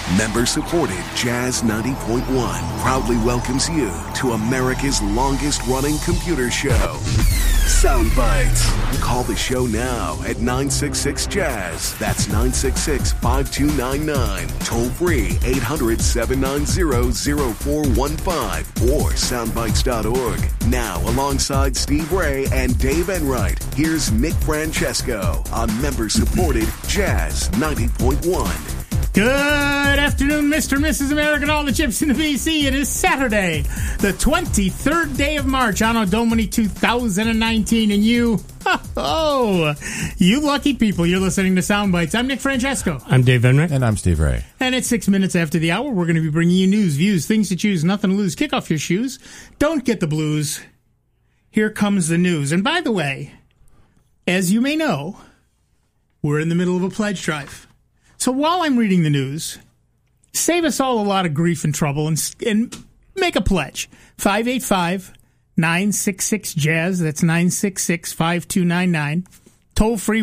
Member-supported Jazz 90.1 proudly welcomes you to America's longest-running computer show, Soundbites. Call the show now at 966-JAZZ. That's 966-5299. Toll-free 800-790-0415 or soundbites.org. Now, alongside Steve Ray and Dave Enright, here's Nick Francesco on member-supported Jazz 90.1. Good afternoon, Mr. and Mrs. America and all the chips in the BC. It is Saturday, the 23rd day of March, Anno Domini 2019, and you lucky people, you're listening to Soundbites. I'm Nick Francesco. I'm Dave Enright. And I'm Steve Ray. And it's 6 minutes after the hour. We're going to be bringing you news, views, things to choose, nothing to lose. Kick off your shoes. Don't get the blues. Here comes the news. And by the way, as you may know, we're in the middle of a pledge drive. So while I'm reading the news, save us all a lot of grief and trouble and make a pledge. 585-966-JAZZ. That's 966-5299. Toll free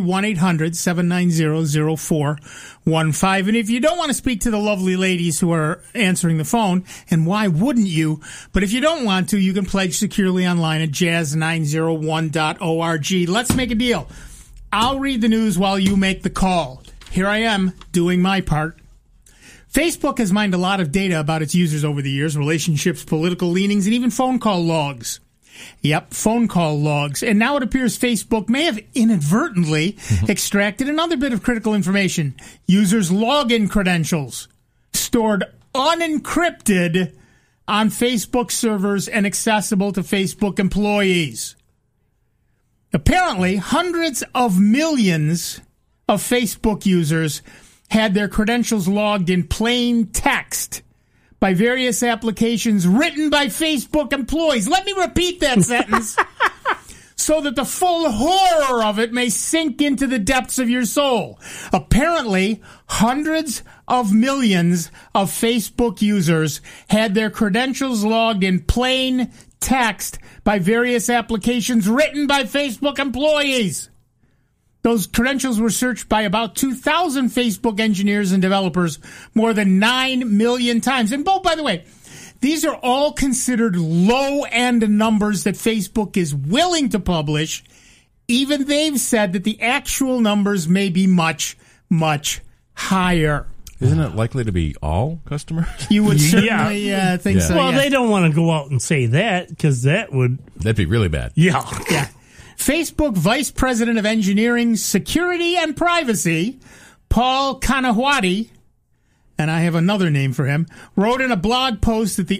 1-800-790-0415. And if you don't want to speak to the lovely ladies who are answering the phone, and why wouldn't you? But if you don't want to, you can pledge securely online at jazz901.org. Let's make a deal. I'll read the news while you make the call. Here I am, doing my part. Facebook has mined a lot of data about its users over the years, relationships, political leanings, and even phone call logs. Yep, phone call logs. And now it appears Facebook may have inadvertently extracted another bit of critical information. Users' login credentials, stored unencrypted on Facebook servers and accessible to Facebook employees. Apparently, hundreds of millions of Facebook users had their credentials logged in plain text by various applications written by Facebook employees. Let me repeat that sentence so that the full horror of it may sink into the depths of your soul. Apparently, hundreds of millions of Facebook users had their credentials logged in plain text by various applications written by Facebook employees. Those credentials were searched by about 2,000 Facebook engineers and developers more than 9 million times. And, by the way, these are all considered low-end numbers that Facebook is willing to publish. Even they've said that the actual numbers may be much, much higher. Isn't it likely to be all customers? You would certainly think so. Well, they don't want to go out and say that because that'd be really bad. Yeah. Facebook Vice President of Engineering, Security, and Privacy, Paul Kanawati, and I have another name for him, wrote in a blog post that the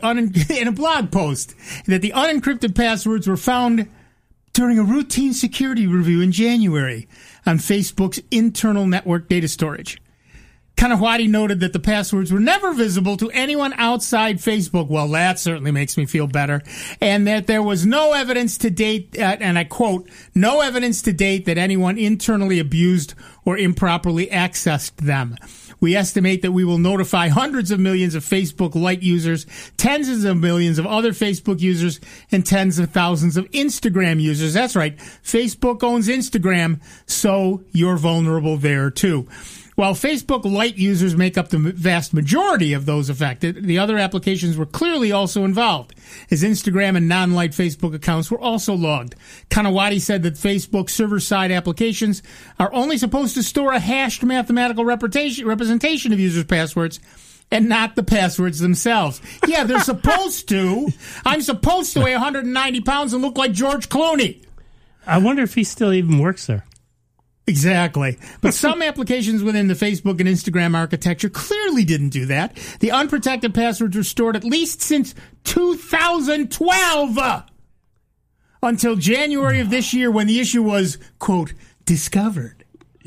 unencrypted passwords were found during a routine security review in January on Facebook's internal network data storage. Kanawati noted that the passwords were never visible to anyone outside Facebook. Well, that certainly makes me feel better. And that there was no evidence to date, and I quote, no evidence to date that anyone internally abused or improperly accessed them. We estimate that we will notify hundreds of millions of Facebook Lite users, tens of millions of other Facebook users, and tens of thousands of Instagram users. That's right. Facebook owns Instagram, so you're vulnerable there too. While Facebook Lite users make up the vast majority of those affected, the other applications were clearly also involved, as Instagram and non-Lite Facebook accounts were also logged. Kanawati said that Facebook server-side applications are only supposed to store a hashed mathematical representation of users' passwords and not the passwords themselves. Yeah, they're supposed to. I'm supposed to weigh 190 pounds and look like George Clooney. I wonder if he still even works there. Exactly. But some applications within the Facebook and Instagram architecture clearly didn't do that. The unprotected passwords were stored at least since 2012 until January of this year when the issue was, quote, discovered.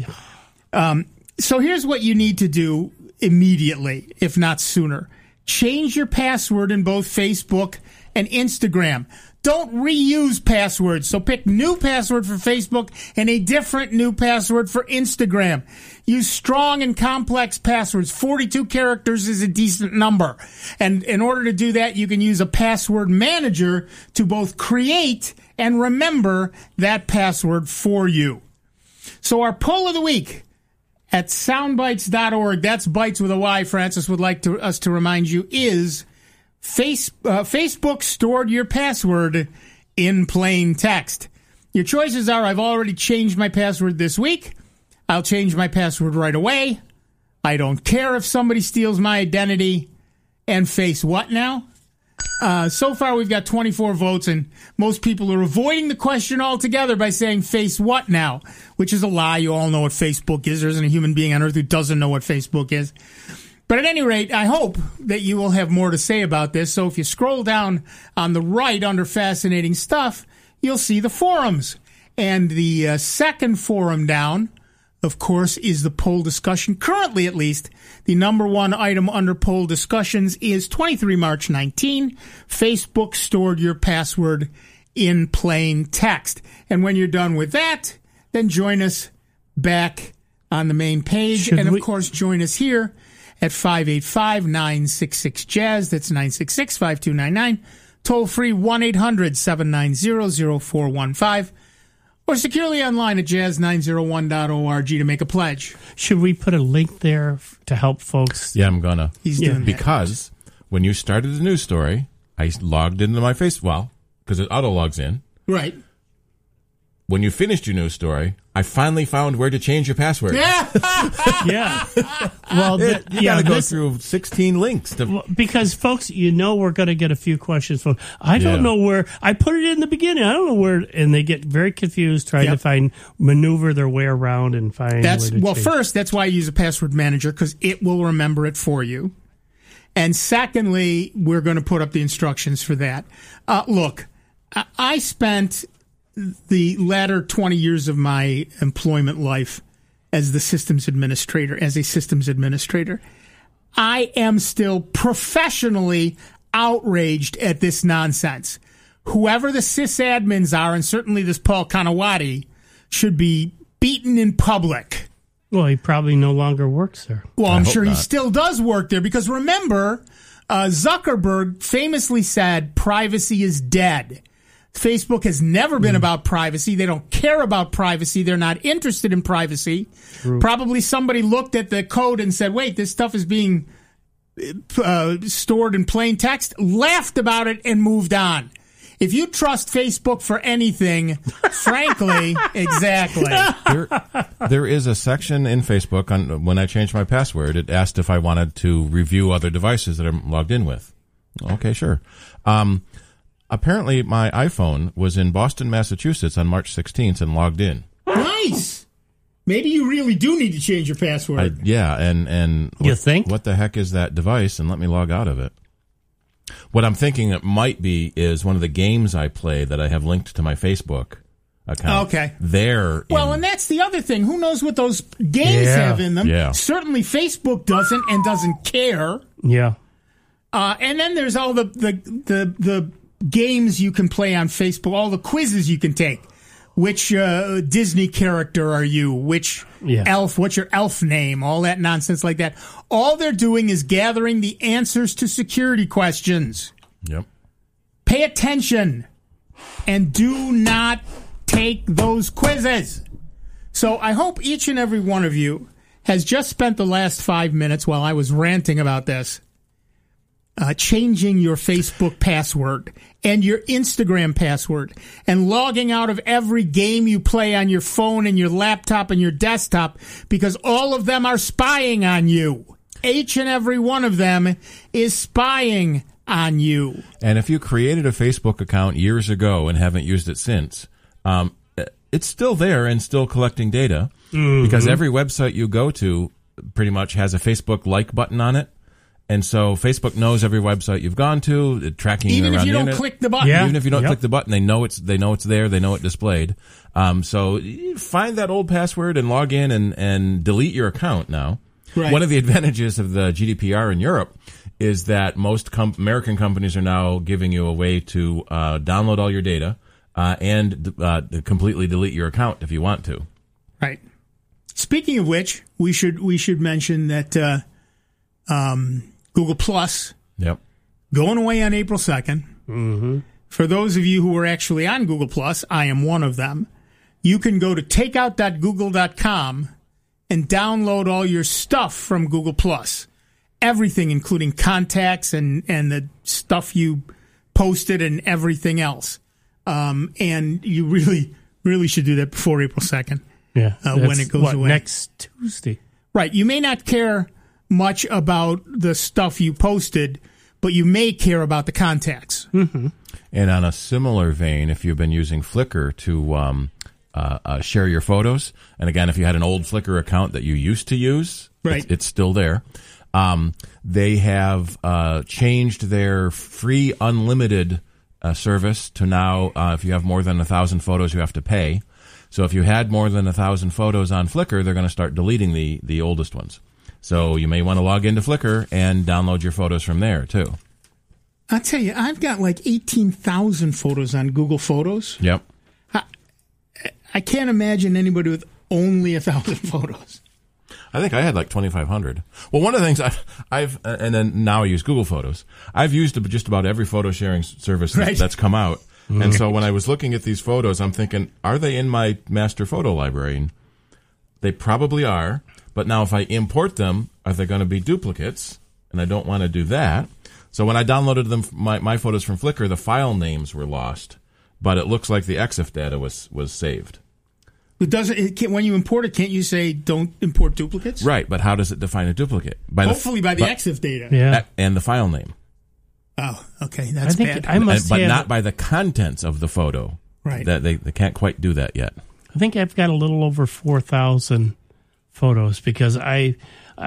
So here's what you need to do immediately, if not sooner. Change your password in both Facebook and Instagram. Don't reuse passwords. So pick new password for Facebook and a different new password for Instagram. Use strong and complex passwords. 42 characters is a decent number. And in order to do that, you can use a password manager to both create and remember that password for you. So our poll of the week, at soundbites.org. That's bites with a Y. Francis would like us to remind you is Facebook stored your password in plain text. Your choices are: I've already changed my password this week. I'll change my password right away. I don't care if somebody steals my identity. And face what now? So far, we've got 24 votes, and most people are avoiding the question altogether by saying face what now, which is a lie. You all know what Facebook is. There isn't a human being on earth who doesn't know what Facebook is. But at any rate, I hope that you will have more to say about this. So if you scroll down on the right under Fascinating Stuff, you'll see the forums. And the second forum down, of course, is the poll discussion. Currently, at least, the number one item under poll discussions is 23 March 19. Facebook stored your password in plain text. And when you're done with that, then join us back on the main page. And, of course, join us here at 585-966-JAZZ. That's 966-5299. Toll free 1-800-790-0415. Or securely online at jazz901.org to make a pledge. Should we put a link there to help folks? Yeah, I'm gonna. He's doing that. Because when you started the news story, I logged into my Facebook. Because it auto logs in. Right. When you finished your news story, I finally found where to change your password. Yeah. Yeah. Well, You got to go through 16 links. Because, folks, we're going to get a few questions from, I don't know where, I put it in the beginning, I don't know where, and they get very confused trying to maneuver their way around and find First, that's why I use a password manager, because it will remember it for you. And secondly, we're going to put up the instructions for that. Look, I spent the latter 20 years of my employment life as a systems administrator. I am still professionally outraged at this nonsense. Whoever the sysadmins are, and certainly this Paul Kanawati, should be beaten in public. Well, he probably no longer works there. Well, I'm sure he still does work there, because remember, Zuckerberg famously said privacy is dead. Facebook has never been about privacy. They don't care about privacy. They're not interested in privacy. True. Probably somebody looked at the code and said, wait, this stuff is being stored in plain text, laughed about it, and moved on. If you trust Facebook for anything, frankly, exactly. There is a section in Facebook when I changed my password. It asked if I wanted to review other devices that I'm logged in with. Okay, sure. Apparently, my iPhone was in Boston, Massachusetts on March 16th and logged in. Nice. Maybe you really do need to change your password. And you think? What the heck is that device? And let me log out of it. What I'm thinking it might be is one of the games I play that I have linked to my Facebook account. Okay. And that's the other thing. Who knows what those games have in them? Yeah. Certainly Facebook doesn't and doesn't care. Yeah. And then there's all the games you can play on Facebook, all the quizzes you can take. Which Disney character are you? Which elf? What's your elf name? All that nonsense like that. All they're doing is gathering the answers to security questions. Yep. Pay attention and do not take those quizzes. So I hope each and every one of you has just spent the last 5 minutes while I was ranting about this, changing your Facebook password and your Instagram password and logging out of every game you play on your phone and your laptop and your desktop, because all of them are spying on you. Each and every one of them is spying on you. And if you created a Facebook account years ago and haven't used it since, it's still there and still collecting data, because every website you go to pretty much has a Facebook like button on it. And so Facebook knows every website you've gone to, tracking you around the internet. Even if you don't click the button. Yeah. Even if you don't click the button, they know it's there, they know it displayed. So find that old password and log in and delete your account now. Right. One of the advantages of the GDPR in Europe is that most American companies are now giving you a way to download all your data and completely delete your account if you want to. Right. Speaking of which, we should mention that Google Plus, going away on April 2nd. Mm-hmm. For those of you who are actually on Google Plus, I am one of them. You can go to takeout.google.com and download all your stuff from Google Plus. Everything, including contacts and the stuff you posted and everything else. And you really should do that before April 2nd. Yeah. When it goes away. Next Tuesday. Right. You may not care much about the stuff you posted, but you may care about the contacts. Mm-hmm. And on a similar vein, if you've been using Flickr to share your photos, and again, if you had an old Flickr account that you used to use, right. it's still there. They have changed their free unlimited service to now, if you have more than 1,000 photos, you have to pay. So if you had more than 1,000 photos on Flickr, they're going to start deleting the oldest ones. So you may want to log into Flickr and download your photos from there, too. I'll tell you, I've got like 18,000 photos on Google Photos. Yep. I can't imagine anybody with only 1,000 photos. I think I had like 2,500. Well, one of the things I've and then now I use Google Photos. I've used just about every photo sharing service that's come out. Mm-hmm. And so when I was looking at these photos, I'm thinking, are they in my master photo library? And they probably are. But now if I import them, are they going to be duplicates? And I don't want to do that. So when I downloaded them, my photos from Flickr, the file names were lost. But it looks like the EXIF data was saved. When you import it, can't you say don't import duplicates? Right, but how does it define a duplicate? Hopefully by the EXIF data. Yeah. And the file name. Oh, okay, that's bad. But not by the contents of the photo. Right. They can't quite do that yet. I think I've got a little over 4,000 photos because I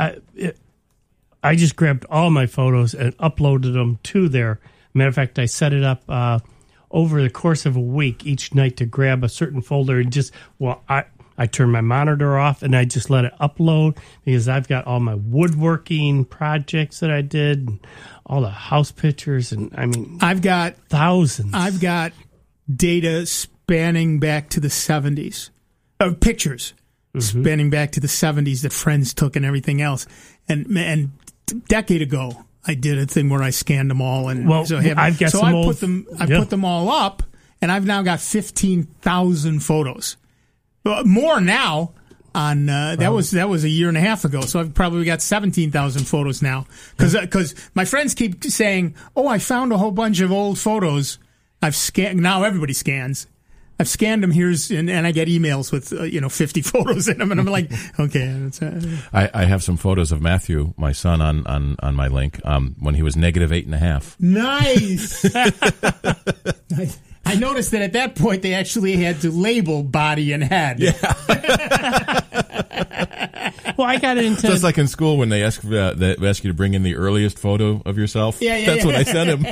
just grabbed all my photos and uploaded them to there. Matter of fact, I set it up over the course of a week each night to grab a certain folder and I turn my monitor off and I just let it upload because I've got all my woodworking projects that I did and all the house pictures and I've got thousands. I've got data spanning back to the 70s. Pictures spanning back to the 70s that friends took and everything else. And a decade ago I did a thing where I scanned them all, and I've got some old. Put them all up, and I've now got 15,000 photos. More now. On that was a year and a half ago, so I've probably got 17,000 photos now. Because my friends keep saying, "Oh, I found a whole bunch of old photos. I've scanned." Now everybody scans. I've scanned them. And I get emails with 50 photos in them, and I'm like, okay. I have some photos of Matthew, my son, on my link when he was -8.5. Nice. I noticed that at that point they actually had to label body and head. Yeah. Well, I got into just like in school when they ask you to bring in the earliest photo of yourself. That's what I sent him.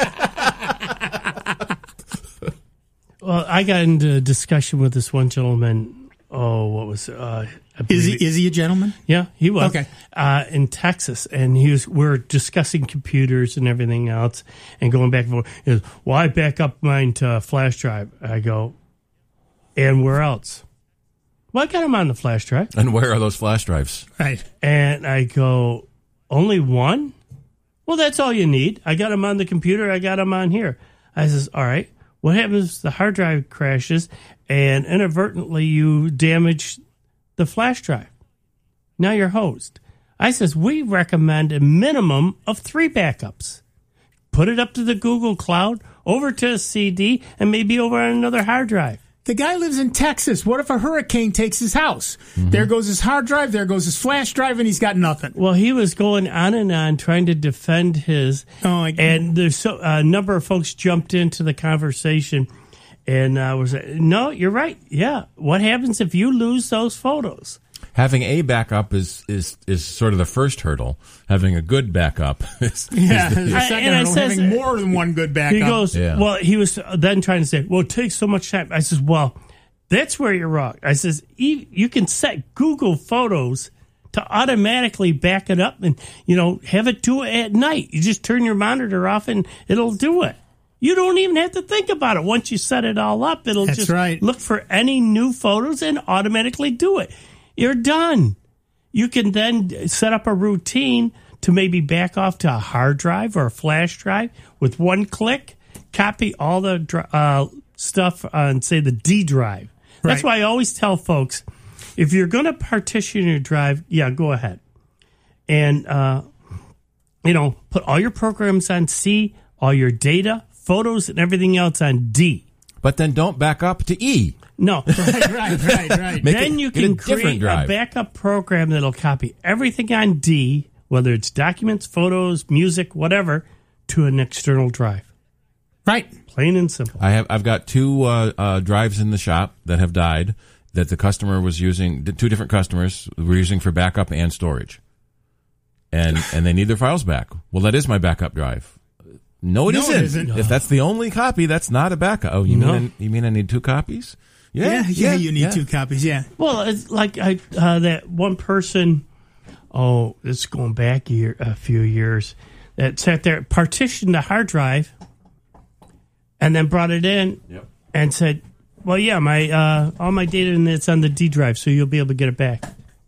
Well, I got into a discussion with this one gentleman. Oh, what was is he a gentleman? Yeah, he was. Okay. In Texas, and we're discussing computers and everything else, and going back and forth. He goes, "Well, I back up mine to a flash drive." I go, "And where else?" "Well, I got them on the flash drive." And where are those flash drives? Right. And I go, "Only one?" "Well, that's all you need. I got them on the computer. I got them on here." I says, "All right. What happens if the hard drive crashes and inadvertently you damage the flash drive? Now you're hosed." I says, "We recommend a minimum of 3 backups. Put it up to the Google Cloud, over to a CD, and maybe over on another hard drive." The guy lives in Texas. What if a hurricane takes his house? Mm-hmm. There goes his hard drive, there goes his flash drive, and he's got nothing. Well, he was going on and on trying to defend his. And there's a number of folks jumped into the conversation and was no, you're right. Yeah. What happens if you lose those photos? Having a backup is sort of the first hurdle. Having a good backup is the second hurdle. Having more than one good backup. He goes, well, he was then trying to say, well, it takes so much time. I says, well, that's where you're wrong. I says, you can set Google Photos to automatically back it up and, have it do it at night. You just turn your monitor off and it'll do it. You don't even have to think about it. Once you set it all up, it'll look for any new photos and automatically do it. You're done. You can then set up a routine to maybe back off to a hard drive or a flash drive with one click, copy all the stuff on, say, the D drive. That's why I always tell folks, If you're going to partition your drive, yeah, go ahead. And, put all your programs on C, all your data, photos, and everything else on D. But then don't back up to E. No. Right. Then you can create a backup program that'll copy everything on D, whether it's documents, photos, music, whatever, to an external drive. Right. Plain and simple. I've got 2 drives in the shop that have died that the customer was using. 2 different customers were using for backup and storage, and they need their files back. Well, that is my backup drive. No, it isn't. If that's the only copy, that's not a backup. Oh, you mean I need 2 copies? Yeah, you need 2 copies. Yeah. Well, it's like that one person. Oh, it's going back a few years. That sat there, partitioned the hard drive, and then brought it in and said, "Well, yeah, my all my data and it's on the D drive, so you'll be able to get it back."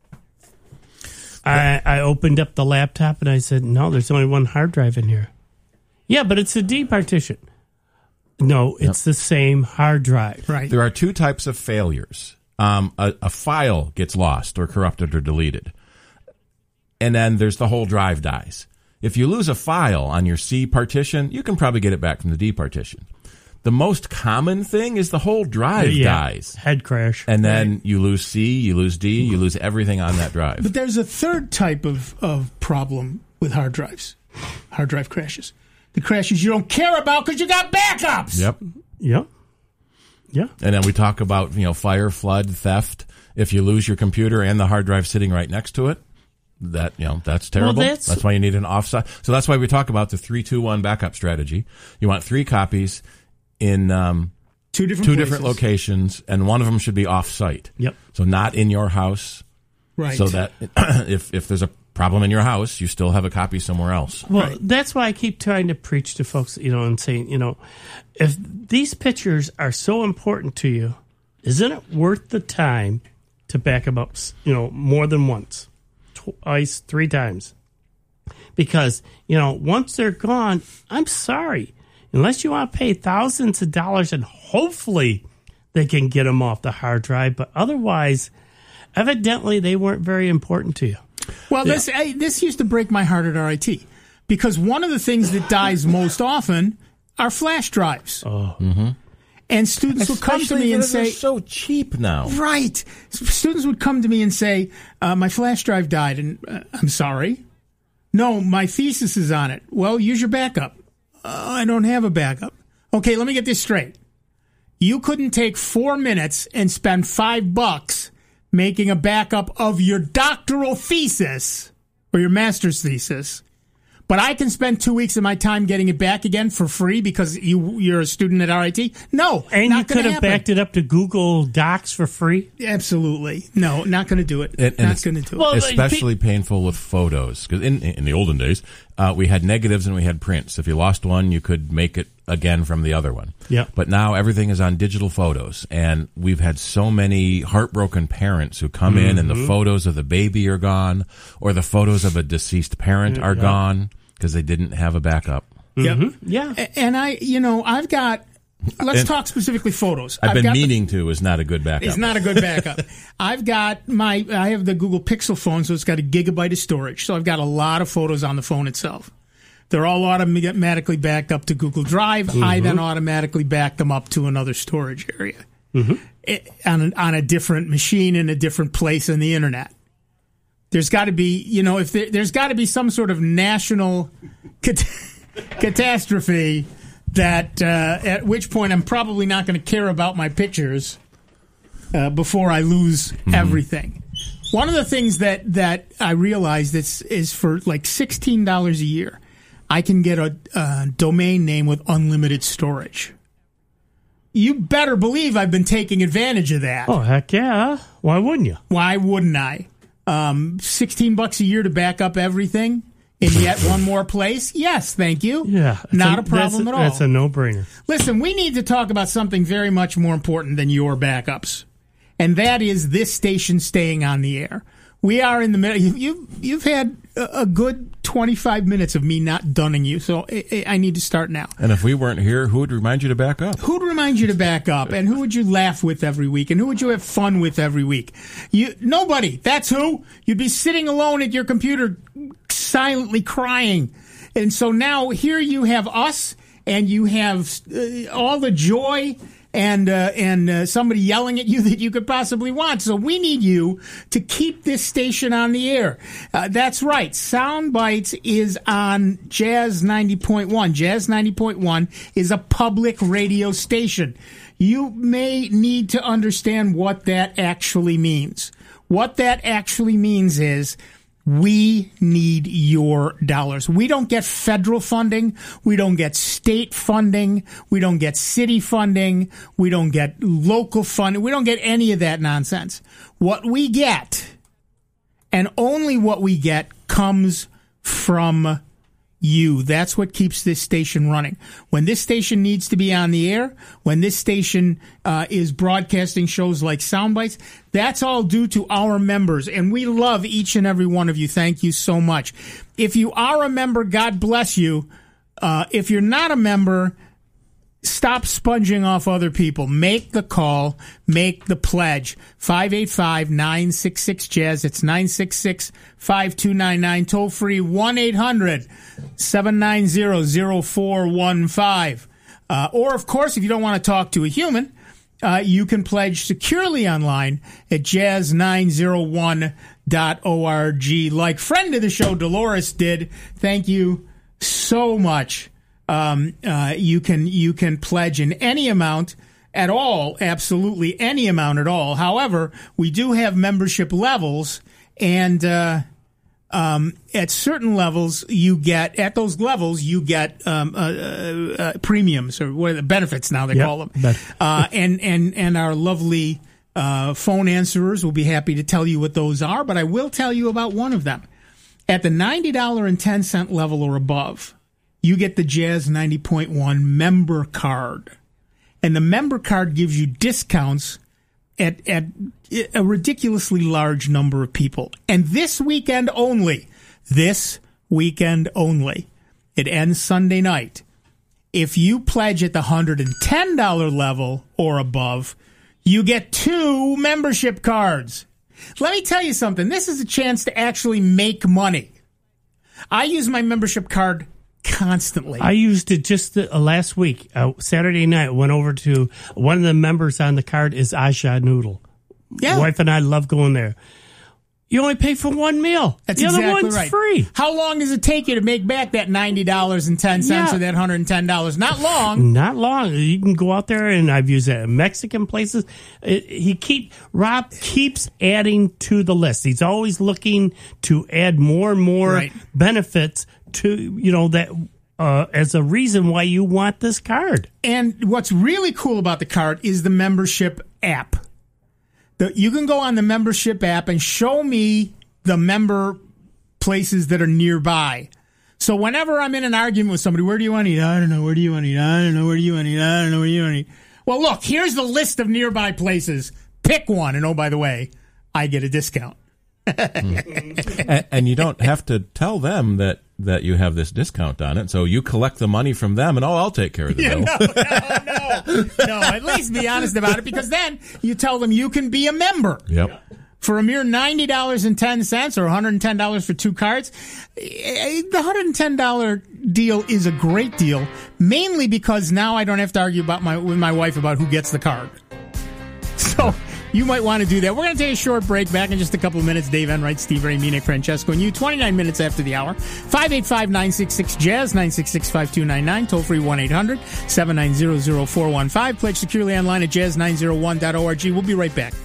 I opened up the laptop and I said, "No, there's only one hard drive in here." Yeah, but it's a D partition. No, it's the same hard drive. Right. There are 2 types of failures. A file gets lost or corrupted or deleted. And then there's the whole drive dies. If you lose a file on your C partition, you can probably get it back from the D partition. The most common thing is the whole drive dies. Head crash. And then you lose C, you lose D, you lose everything on that drive. But there's a third type of problem with hard drives, hard drive crashes. The crashes you don't care about because you got backups. Yep. Yeah. And then we talk about, fire, flood, theft. If you lose your computer and the hard drive sitting right next to it, that's terrible. Well, that's why you need an offsite. So that's why we talk about the 3-2-1 backup strategy. You want 3 copies in 2 different locations, and one of them should be off-site. Yep. So not in your house. Right. So that if there's a problem in your house, you still have a copy somewhere else. Well, that's why I keep trying to preach to folks, and saying, if these pictures are so important to you, isn't it worth the time to back them up, more than once, twice, 3 times? Because, once they're gone, I'm sorry. Unless you want to pay thousands of dollars and hopefully they can get them off the hard drive, but otherwise, evidently they weren't very important to you. Well, this used to break my heart at RIT because one of the things that dies most often are flash drives. Oh. Mm-hmm. And students would come to me and say, they're so cheap now. Right. Students would come to me and say, my flash drive died, and I'm sorry. No, my thesis is on it. Well, use your backup. I don't have a backup. Okay, let me get this straight. You couldn't take 4 minutes and spend $5 making a backup of your doctoral thesis or your master's thesis, but I can spend 2 weeks of my time getting it back again for free because you're a student at RIT? No. And you could have backed it up to Google Docs for free? Absolutely. No, not going to do it. Not going to do it. Well, especially painful with photos. Because in the olden days, we had negatives and we had prints. If you lost one, you could make it again from the other one. Yeah. But now everything is on digital photos. And we've had so many heartbroken parents who come in and the photos of the baby are gone or the photos of a deceased parent are gone because they didn't have a backup. Yep. Yeah. And I've got, let's talk specifically photos. I've been meaning to is not a good backup. It's not a good backup. I have the Google Pixel phone, so it's got 1 gigabyte of storage. So I've got a lot of photos on the phone itself. They're all automatically backed up to Google Drive. I then automatically back them up to another storage area on a different machine in a different place in the internet. There's got to be, if there's got to be some sort of national catastrophe that at which point I'm probably not going to care about my pictures before I lose everything. One of the things that I realized is for like $16 a year, I can get a domain name with unlimited storage. You better believe I've been taking advantage of that. Oh, heck yeah. Why wouldn't you? Why wouldn't I? $16 a year to back up everything in yet one more place? Yes, thank you. Yeah. Not a problem at all. That's a no-brainer. Listen, we need to talk about something very much more important than your backups, and that is this station staying on the air. We are in the middle. You've had a good 25 minutes of me not dunning you, so I need to start now. And if we weren't here, who would remind you to back up? Who would remind you to back up? And who would you laugh with every week? And who would you have fun with every week? Nobody. That's who. You'd be sitting alone at your computer silently crying. And so now here you have us, and you have all the joy and somebody yelling at you that you could possibly want. So we need you to keep this station on the air. That's right. Sound Bites is on Jazz 90.1. Jazz 90.1 is a public radio station. You may need to understand what that actually means. What that actually means is we need your dollars. We don't get federal funding. We don't get state funding. We don't get city funding. We don't get local funding. We don't get any of that nonsense. What we get, and only what we get, comes from you. That's what keeps this station running. When this station needs to be on the air, when this station is broadcasting shows like Soundbites, that's all due to our members, and we love each and every one of you. Thank you so much. If you are a member, God bless you. If you're not a member, stop sponging off other people. Make the call. Make the pledge. 585-966-JAZZ. It's 966-5299. Toll free 1-800-790-0415. Or, of course, if you don't want to talk to a human, you can pledge securely online at jazz901.org. Like friend of the show, Dolores, did. Thank you so much. You can pledge in any amount at all, absolutely any amount at all. However, we do have membership levels, and at certain levels you get premiums, or what are the benefits now they call them. And our lovely phone answerers will be happy to tell you what those are, but I will tell you about one of them. At the $90.10 level or above, you get the Jazz 90.1 member card. And the member card gives you discounts at a ridiculously large number of people. And this weekend only, it ends Sunday night. If you pledge at the $110 level or above, you get 2 membership cards. Let me tell you something. This is a chance to actually make money. I use my membership card constantly. I used it just last week. Saturday night, went over to one of the members on the card is Aja Noodle. Yeah. Wife and I love going there. You only pay for one meal. That's the exactly other one's right. free. How long does it take you to make back that $90.10 or that $110? Not long. Not long. You can go out there, and I've used it at Mexican places. Rob keeps adding to the list. He's always looking to add more and more benefits to, that as a reason why you want this card. And what's really cool about the card is the membership app. You can go on the membership app and show me the member places that are nearby. So whenever I'm in an argument with somebody, where do you want to eat? I don't know. Where do you want to eat? I don't know. Where do you want to eat? I don't know. Where do you want to eat? Well, look, here's the list of nearby places. Pick one. And oh, by the way, I get a discount. And you don't have to tell them that you have this discount on it. So you collect the money from them, and I'll take care of the bill. No. At least be honest about it, because then you tell them you can be a member. Yep. For a mere $90.10 or $110 for 2 cards, the $110 deal is a great deal, mainly because now I don't have to argue with my wife about who gets the card. So you might want to do that. We're going to take a short break. Back in just a couple of minutes. Dave Enright, Steve Ray, Nick Francesco, and you. 29 minutes after the hour. 585-966-JAZZ, 966-5299. Toll free 1-800-790-0415. Pledge securely online at jazz901.org. We'll be right back.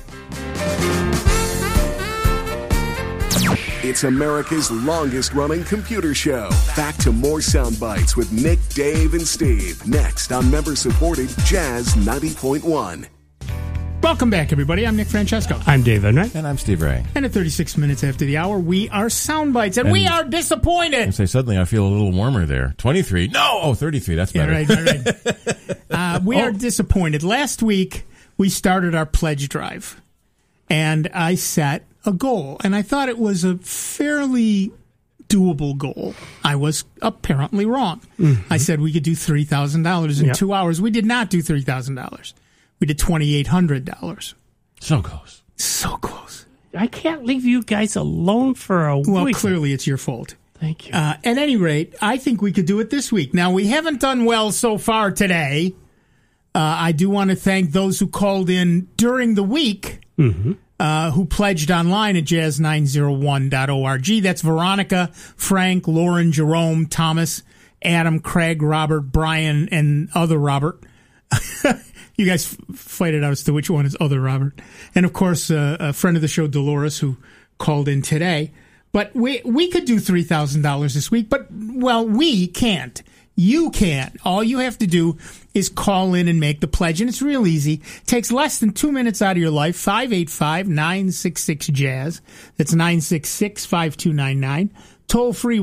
It's America's longest-running computer show. Back to more Sound Bites with Nick, Dave, and Steve. Next on member-supported Jazz 90.1. Welcome back, everybody. I'm Nick Francesco. I'm Dave Enright. And I'm Steve Ray. And at 36 minutes after the hour, we are Sound Bites, and we are disappointed. I say suddenly I feel a little warmer there. 23. No! Oh, 33. That's better. Right. We are disappointed. Last week, we started our pledge drive, and I set a goal, and I thought it was a fairly doable goal. I was apparently wrong. I said we could do $3,000 in 2 hours. We did not do $3,000. We did $2,800. So close. So close. I can't leave you guys alone for a week. Well, clearly it's your fault. Thank you. At any rate, I think we could do it this week. Now, we haven't done well so far today. I do want to thank those who called in during the week, who pledged online at jazz901.org. That's Veronica, Frank, Lauren, Jerome, Thomas, Adam, Craig, Robert, Brian, and other Robert. You guys fight it out as to which one is other Robert. And, of course, a friend of the show, Dolores, who called in today. But we could do $3,000 this week, but, well, we can't. You can. All you have to do is call in and make the pledge, and it's real easy. It takes less than 2 minutes out of your life. 585-966-JAZZ. That's 966-5299. Toll free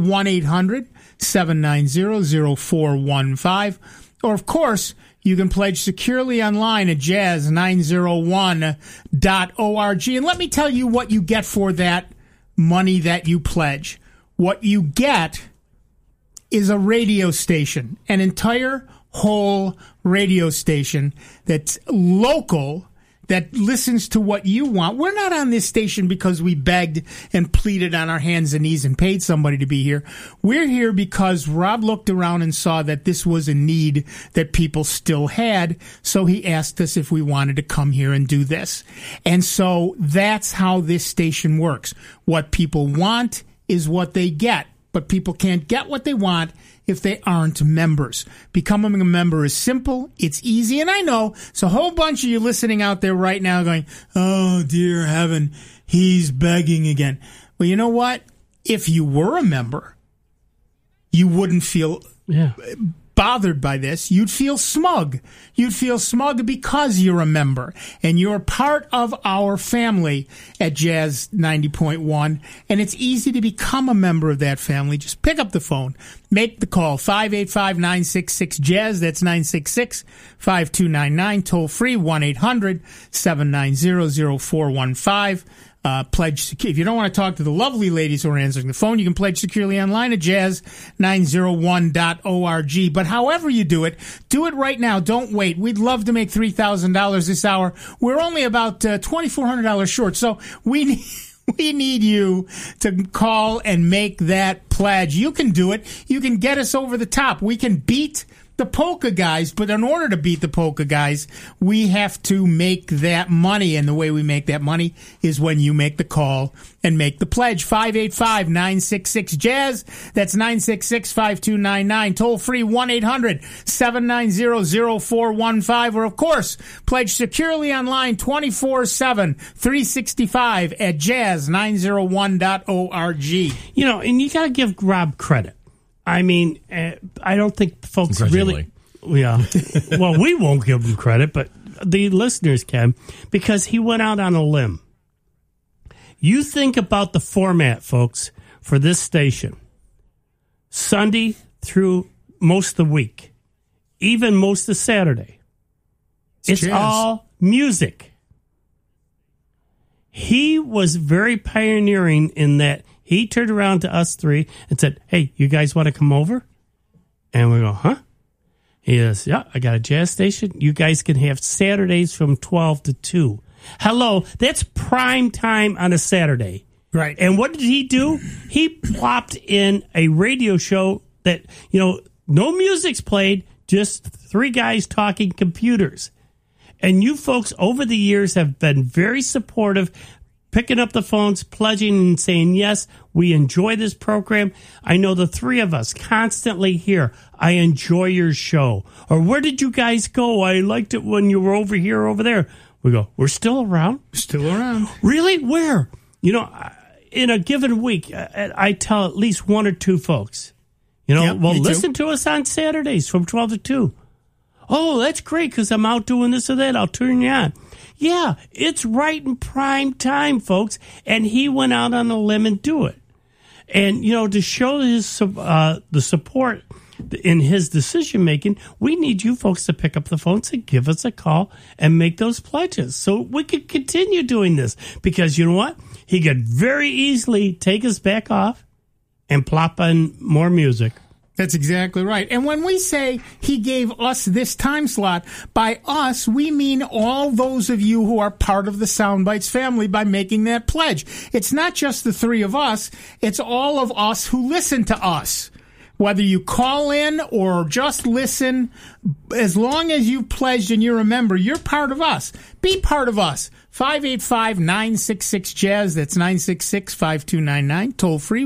1-800-790-0415. Or, of course, you can pledge securely online at jazz901.org. And let me tell you what you get for that money that you pledge. What you get is a radio station, an entire whole radio station that's local, that listens to what you want. We're not on this station because we begged and pleaded on our hands and knees and paid somebody to be here. We're here because Rob looked around and saw that this was a need that people still had, so he asked us if we wanted to come here and do this. And so that's how this station works. What people want is what they get, but people can't get what they want if they aren't members. Becoming a member is simple, it's easy, and I know there's a whole bunch of you listening out there right now going, oh, dear heaven, he's begging again. Well, you know what? If you were a member, you wouldn't feel bothered by this. You'd feel smug. You'd feel smug because you're a member, and you're part of our family at Jazz 90.1, and it's easy to become a member of that family. Just pick up the phone. Make the call, 585-966-JAZZ. That's 966-5299. Toll free, 1-800-790-0415. Pledge. If you don't want to talk to the lovely ladies who are answering the phone, you can pledge securely online at jazz901.org. But however you do it right now. Don't wait. We'd love to make $3,000 this hour. We're only about $2,400 short, so we need you to call and make that pledge. You can do it. You can get us over the top. We can beat the polka guys, but in order to beat the polka guys, we have to make that money, and the way we make that money is when you make the call and make the pledge. 585-966-JAZZ. That's 966-5299. Toll free 1-800-790-0415. Or, of course, pledge securely online 24/7, 365 at jazz901.org. You know, and you got to give Rob credit. I mean, I don't think folks really... Yeah. Well, we won't give him credit, but the listeners can, because he went out on a limb. You think about the format, folks, for this station. Sunday through most of the week, even most of Saturday. It's all music. He was very pioneering in that. He turned around to us three and said, hey, you guys want to come over? And we go, huh? He says, yeah, I got a jazz station. You guys can have Saturdays from 12 to 2. Hello, that's prime time on a Saturday. Right. And what did he do? He plopped in a radio show that, no music's played, just three guys talking computers. And you folks over the years have been very supportive, picking up the phones, pledging and saying, yes, we enjoy this program. I know the three of us constantly hear, I enjoy your show. Or where did you guys go? I liked it when you were over here, over there. We go, we're still around? Still around. Really? Where? In a given week, I tell at least one or two folks, listen to us on Saturdays from 12 to 2. Oh, that's great because I'm out doing this or that. I'll turn you on. Yeah, it's right in prime time, folks. And he went out on a limb and do it. And, to show his the support in his decision making, we need you folks to pick up the phones and give us a call and make those pledges so we can continue doing this. Because you know what? he could very easily take us back off and plop on more music. That's exactly right. And when we say he gave us this time slot, by us, we mean all those of you who are part of the Soundbites family by making that pledge. It's not just the three of us. It's all of us who listen to us. Whether you call in or just listen, as long as you've pledged and you're a member, you're part of us. Be part of us. 585-966-JAZZ. That's 966-5299. Toll free,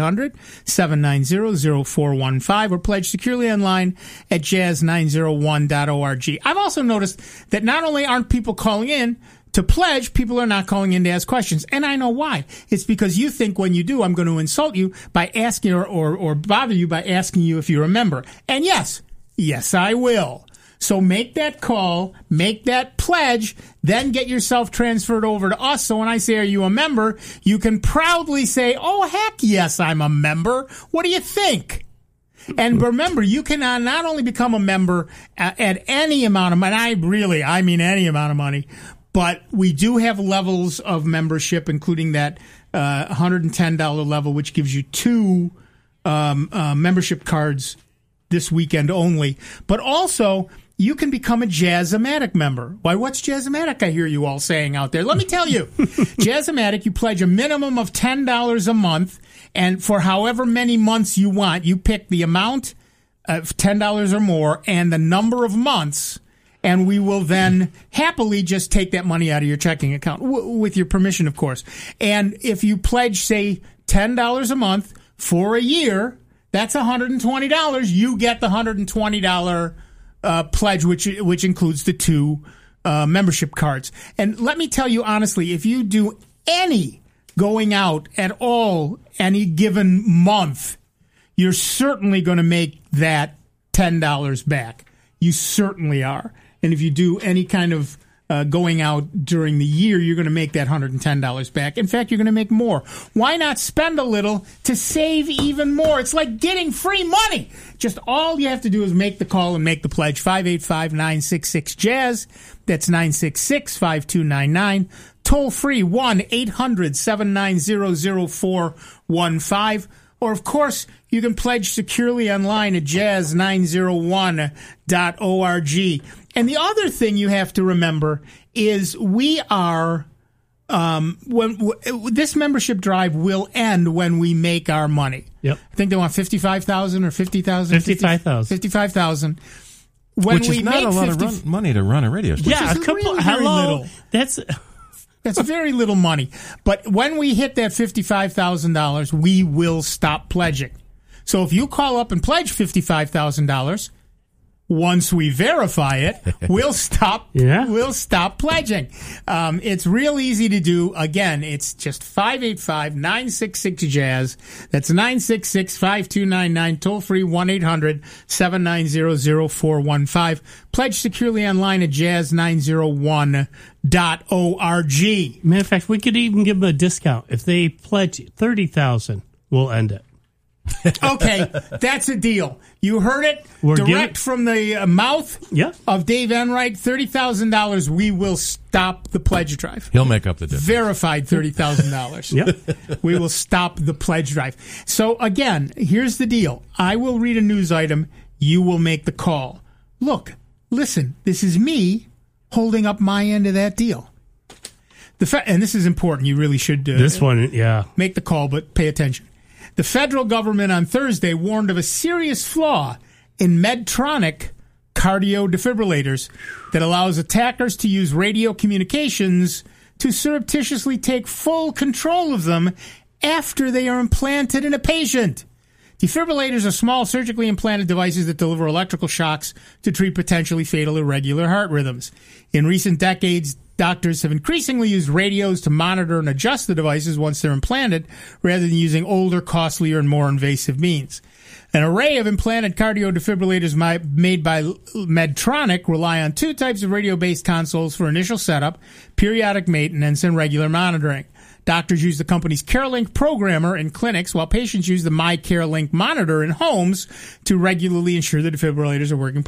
1-800-790-0415. Or pledge securely online at jazz901.org. I've also noticed that not only aren't people calling in to pledge, people are not calling in to ask questions. And I know why. It's because you think when you do, I'm going to insult you by asking or bother you by asking you if you're a member. And yes, I will. So make that call, make that pledge, then get yourself transferred over to us. So when I say, are you a member? You can proudly say, oh, heck yes, I'm a member. What do you think? And remember, you can not only become a member at any amount of money, I mean any amount of money, but we do have levels of membership, including that $110 level, which gives you 2 membership cards this weekend only. But also, you can become a Jazz-O-Matic member. Why, what's Jazz-O-Matic, I hear you all saying out there? Let me tell you. Jazz-O-Matic, you pledge a minimum of $10 a month, and for however many months you want, you pick the amount of $10 or more and the number of months, and we will then happily just take that money out of your checking account, with your permission, of course. And if you pledge, say, $10 a month for a year, that's $120. You get the $120 pledge, which includes the 2 membership cards. And let me tell you honestly, if you do any going out at all any given month, you're certainly going to make that $10 back. You certainly are. And if you do any kind of going out during the year, you're going to make that $110 back. In fact, you're going to make more. Why not spend a little to save even more? It's like getting free money. Just all you have to do is make the call and make the pledge. 585-966-JAZZ. That's 966-5299. Toll free, 1-800-790-0415. Or, of course, you can pledge securely online at jazz901.org. And the other thing you have to remember is we are this membership drive will end when we make our money. Yep. I think they want 55,000 or 50,000. 55,000. 55,000. Which is not a lot of money to run a radio station. Yeah, a couple. Hello. That's very little money. But when we hit that $55,000, we will stop pledging. So if you call up and pledge $55,000, once we verify it, we'll stop. We'll stop pledging. It's real easy to do. Again, it's just 585-966-JAZZ. That's 966-5299. Toll free 1-800-790-0415. Pledge securely online at jazz901.org. Matter of fact, we could even give them a discount if they pledge $30,000. We'll end it. Okay, that's a deal. You heard it direct from the mouth of Dave Enright. $30,000. We will stop the pledge drive. He'll make up the difference. Verified $30,000. Yep. We will stop the pledge drive. So again, here's the deal. I will read a news item. You will make the call. Look, listen. This is me holding up my end of that deal. And this is important. You really should make the call, but pay attention. The federal government on Thursday warned of a serious flaw in Medtronic cardio defibrillators that allows attackers to use radio communications to surreptitiously take full control of them after they are implanted in a patient. Defibrillators are small surgically implanted devices that deliver electrical shocks to treat potentially fatal irregular heart rhythms. In recent decades, doctors have increasingly used radios to monitor and adjust the devices once they're implanted, rather than using older, costlier, and more invasive means. An array of implanted cardio defibrillators made by Medtronic rely on 2 types of radio-based consoles for initial setup, periodic maintenance, and regular monitoring. Doctors use the company's CareLink programmer in clinics, while patients use the MyCareLink monitor in homes to regularly ensure the defibrillators are working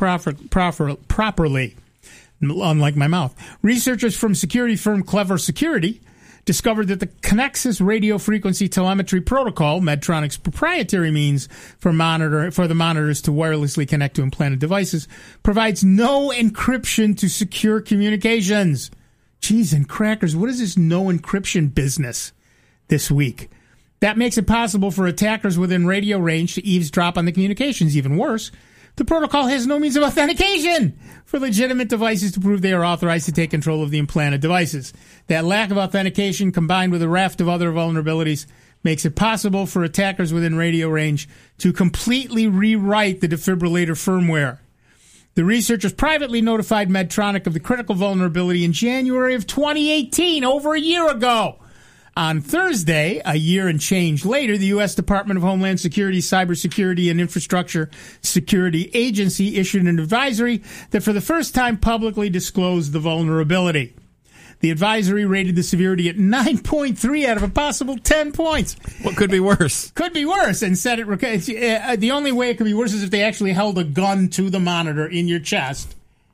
properly. Unlike my mouth. Researchers from security firm Clever Security discovered that the Connexus radio frequency telemetry protocol, Medtronic's proprietary means for the monitors to wirelessly connect to implanted devices, provides no encryption to secure communications. Cheese and crackers, what is this no encryption business this week? That makes it possible for attackers within radio range to eavesdrop on the communications. Even worse, the protocol has no means of authentication for legitimate devices to prove they are authorized to take control of the implanted devices. That lack of authentication, combined with a raft of other vulnerabilities, makes it possible for attackers within radio range to completely rewrite the defibrillator firmware. The researchers privately notified Medtronic of the critical vulnerability in January of 2018, over a year ago. On Thursday, a year and change later, the U.S. Department of Homeland Security, Cybersecurity and Infrastructure Security Agency issued an advisory that for the first time publicly disclosed the vulnerability. The advisory rated the severity at 9.3 out of a possible 10 points. What could be worse? Could be worse, and said the only way it could be worse is if they actually held a gun to the monitor in your chest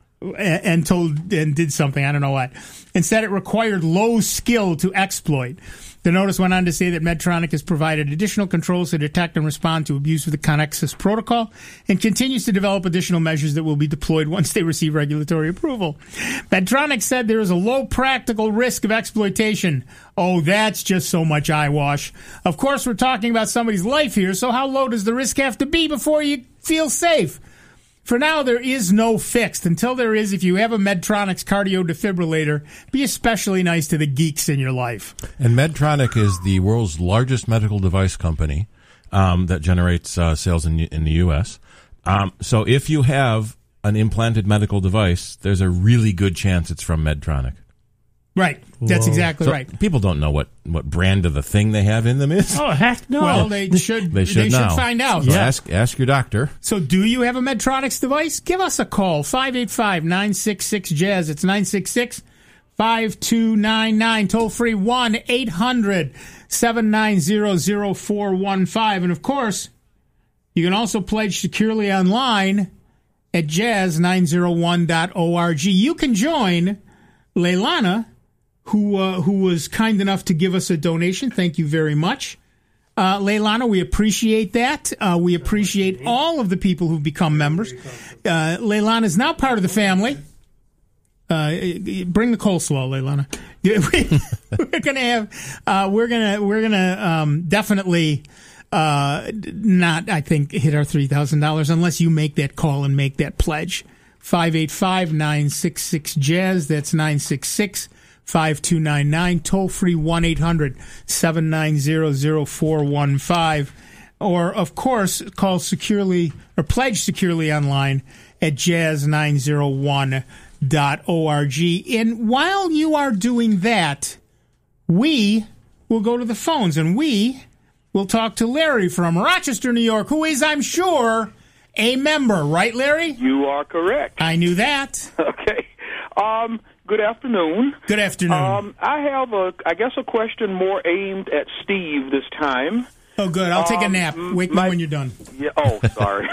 and did something, I don't know what. Instead, it required low skill to exploit. The notice went on to say that Medtronic has provided additional controls to detect and respond to abuse of the Connexus protocol and continues to develop additional measures that will be deployed once they receive regulatory approval. Medtronic said there is a low practical risk of exploitation. Oh, that's just so much eyewash. Of course, we're talking about somebody's life here, so how low does the risk have to be before you feel safe? For now, there is no fix. Until there is, if you have a Medtronic's cardio defibrillator, be especially nice to the geeks in your life. And Medtronic is the world's largest medical device company that generates sales in the U.S. So if you have an implanted medical device, there's a really good chance it's from Medtronic. Right. That's exactly So right. people don't know what brand of the thing they have in them is. Oh, heck no. Well, they should now. find out. So ask your doctor. So do you have a Medtronic's device? Give us a call, 585-966-JAZZ. It's 966-5299. Toll free 1-800-790-0415. And, of course, you can also pledge securely online at jazz901.org. You can join Leilana, who was kind enough to give us a donation. Thank you very much. Leilana, we appreciate that. We appreciate all of the people who've become members. Leilana is now part of the family. Bring the coleslaw, Leilana. We're gonna definitely not, I think, hit our $3,000 unless you make that call and make that pledge. 585-966-JAZZ. That's 966-5299. Toll free 1-800-790-0415. Or, of course, call securely or pledge securely online at jazz901.org. And while you are doing that, we will go to the phones and we will talk to Larry from Rochester, New York, who is, I'm sure, a member. Right, Larry? You are correct. I knew that. Okay. Good afternoon. Good afternoon. I have a question more aimed at Steve this time. Oh, good. I'll take a nap. Wake me when you're done. Yeah. Oh, sorry.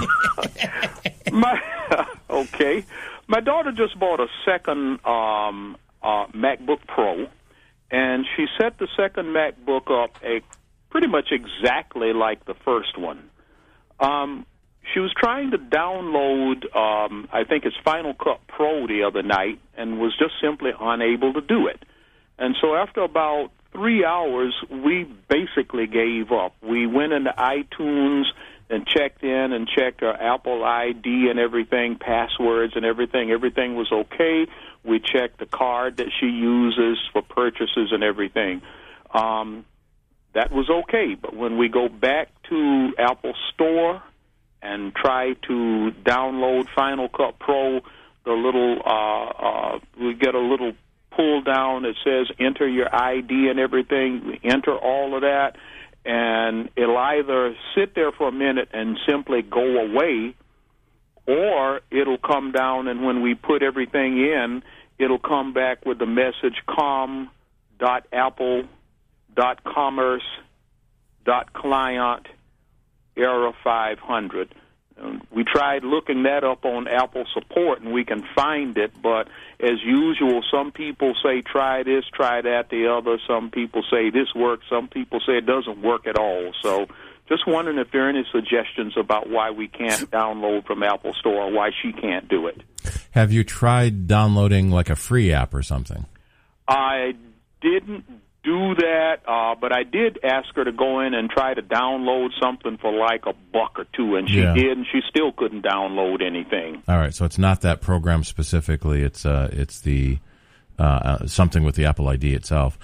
Okay. My daughter just bought a second MacBook Pro, and she set the second MacBook up pretty much exactly like the first one. She was trying to download, I think it's Final Cut Pro the other night, and was just simply unable to do it. And so after about 3 hours, we basically gave up. We went into iTunes and checked in and checked her Apple ID and everything, passwords and everything. Everything was okay. We checked the card that she uses for purchases and everything. That was okay. But when we go back to Apple Store and try to download Final Cut Pro, the little we get a little pull down that says enter your ID and everything. We enter all of that, and it'll either sit there for a minute and simply go away, or it'll come down, and when we put everything in, it'll come back with the message com.apple.commerce.client error 500. We We tried looking that up on Apple support, and we can find it, but as usual, some people say try this, try that, the other. Some people say this works. Some people say it doesn't work at all. So just wondering if there are any suggestions about why we can't download from Apple Store or why she can't do it. Have you tried downloading like a free app or something? I didn't do that, but I did ask her to go in and try to download something for like $1 or $2, and she did, and she still couldn't download anything. All right, so it's not that program specifically. It's the something with the Apple ID itself.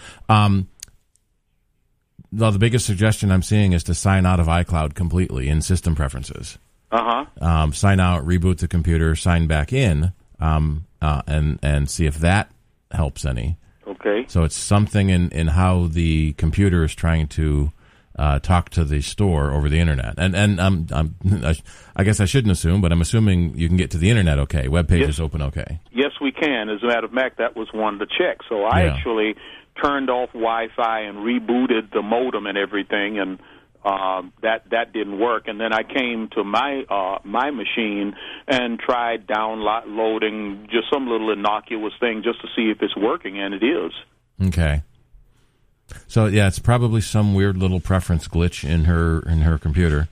The biggest suggestion I'm seeing is to sign out of iCloud completely in system preferences. Sign out, reboot the computer, sign back in, and see if that helps any. Okay. So it's something in how the computer is trying to talk to the store over the internet. And I guess I shouldn't assume, but I'm assuming you can get to the internet okay. Web pages open okay. Yes, we can. As a matter of fact, that was one of the checks. So I actually turned off Wi-Fi and rebooted the modem and everything, and that didn't work. And then I came to my machine and tried downloading just some little innocuous thing just to see if it's working, and it is. Okay. So yeah, it's probably some weird little preference glitch in her computer.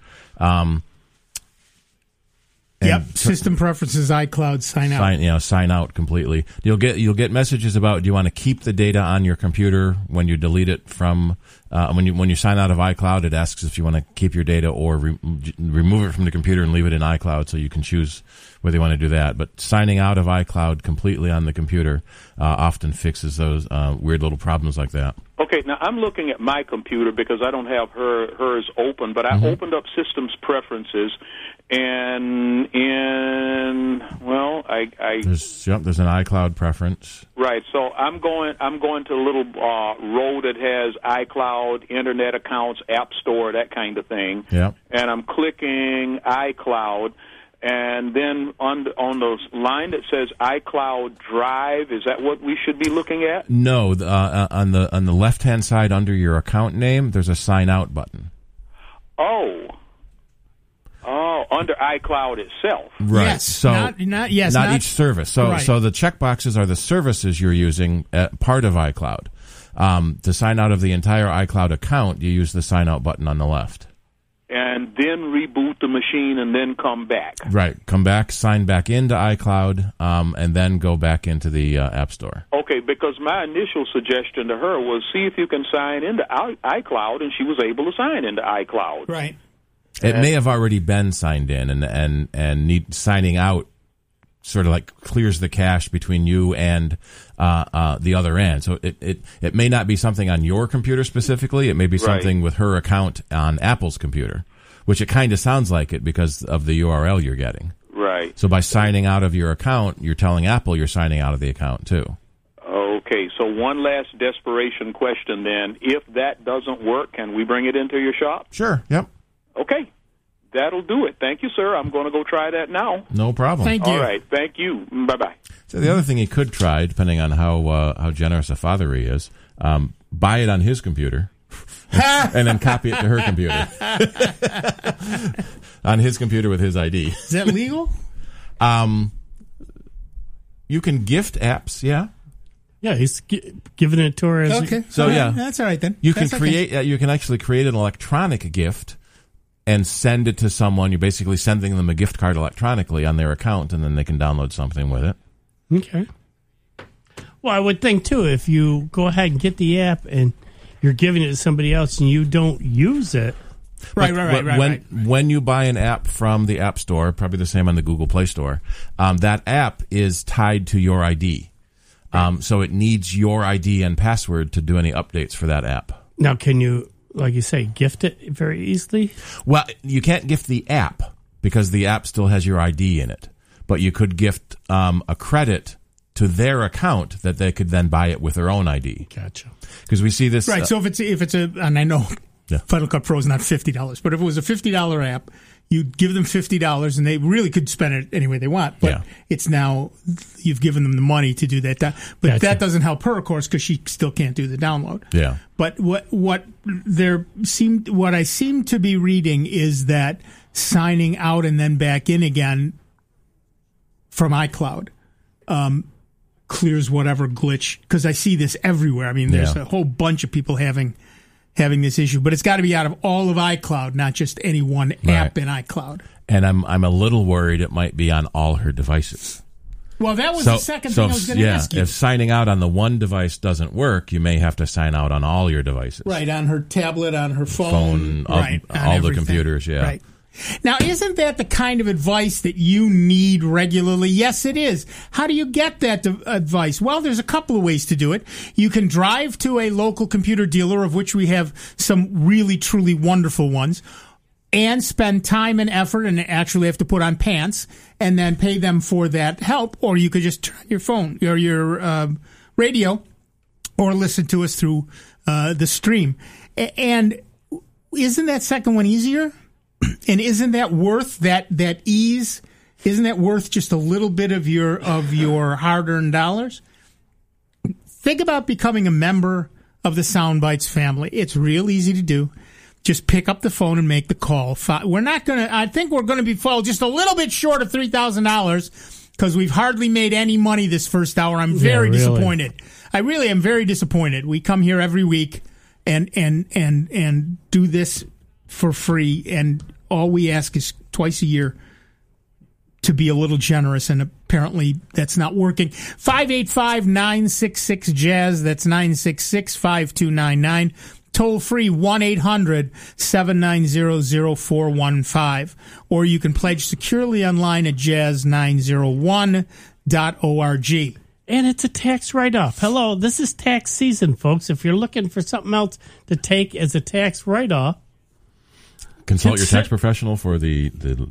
System preferences, iCloud, sign out. Sign out completely. You'll get messages about, do you want to keep the data on your computer when you delete it from when you sign out of iCloud? It asks if you want to keep your data or remove it from the computer and leave it in iCloud, so you can choose whether you want to do that. But signing out of iCloud completely on the computer often fixes those weird little problems like that. Okay, now I'm looking at my computer because I don't have hers open, but I opened up Systems Preferences, and there's an iCloud preference. Right, so I'm going to a little row that has iCloud, Internet accounts, App Store, that kind of thing. Yep. And I'm clicking iCloud. And then on the line that says iCloud Drive, is that what we should be looking at? No, on the left-hand side under your account name, there's a sign out button. Oh, under iCloud itself. Right. Yes. So not each service. So the checkboxes are the services you're using part of iCloud. To sign out of the entire iCloud account, you use the sign out button on the left. And then reboot the machine and then come back. Right. Come back, sign back into iCloud, and then go back into the App Store. Okay, because my initial suggestion to her was see if you can sign into iCloud, and she was able to sign into iCloud. Right. It may have already been signed in, and signing out sort of like clears the cache between you and the other end. So it may not be something on your computer specifically. It may be something with her account on Apple's computer, which it kind of sounds like it because of the URL you're getting. Right. So by signing out of your account, you're telling Apple you're signing out of the account too. Okay, so one last desperation question then. If that doesn't work, can we bring it into your shop? Sure, yep. Okay. That'll do it. Thank you, sir. I'm going to go try that now. No problem. Thank you. All right. Thank you. Bye-bye. So the other thing he could try, depending on how generous a father he is, buy it on his computer and then copy it to her computer. On his computer with his ID. Is that legal? You can gift apps, yeah. Yeah, he's giving it to her. Okay. So, yeah. That's all right then. You can you can actually create an electronic gift and send it to someone. You're basically sending them a gift card electronically on their account, and then they can download something with it. Okay. Well, I would think, too, if you go ahead and get the app and you're giving it to somebody else and you don't use it. Right. When you buy an app from the App Store, probably the same on the Google Play Store, that app is tied to your ID. So it needs your ID and password to do any updates for that app. Now, can you, like you say, gift it very easily? Well, you can't gift the app because the app still has your ID in it. But you could gift a credit to their account that they could then buy it with their own ID. Gotcha. Because we see this. Right. So if it's and I know Final Cut Pro is not $50, but if it was a $50 app, you'd give them $50 and they really could spend it any way they want. But it's now you've given them the money to do that. But that doesn't help her, of course, because she still can't do the download. Yeah. But what I seem to be reading is that signing out and then back in again from iCloud clears whatever glitch, because I see this everywhere. I mean, there's a whole bunch of people having this issue, but it's got to be out of all of iCloud, not just any one app in iCloud. And I'm a little worried it might be on all her devices. Well, that was the second thing I was going to ask you. If signing out on the one device doesn't work, you may have to sign out on all your devices. Right, on her tablet, on her phone, right, all the computers, Right. Now, isn't that the kind of advice that you need regularly? Yes, it is. How do you get that advice? Well, there's a couple of ways to do it. You can drive to a local computer dealer, of which we have some really, truly wonderful ones, and spend time and effort and actually have to put on pants and then pay them for that help. Or you could just turn on your phone or your radio or listen to us through the stream. And isn't that second one easier? And isn't that worth that ease? Isn't that worth just a little bit of your hard-earned dollars? Think about becoming a member of the Soundbites family. It's real easy to do. Just pick up the phone and make the call. I think we're going to fall just a little bit short of $3,000 because we've hardly made any money this first hour. I'm very disappointed. I really am very disappointed. We come here every week and do this for free, and all we ask is twice a year to be a little generous, and apparently that's not working. 585-966-JAZZ. That's 966-5299. Toll free 1-800-790-0415. Or you can pledge securely online at jazz901.org. And it's a tax write-off. Hello, this is tax season, folks. If you're looking for something else to take as a tax write-off, consult your tax professional for the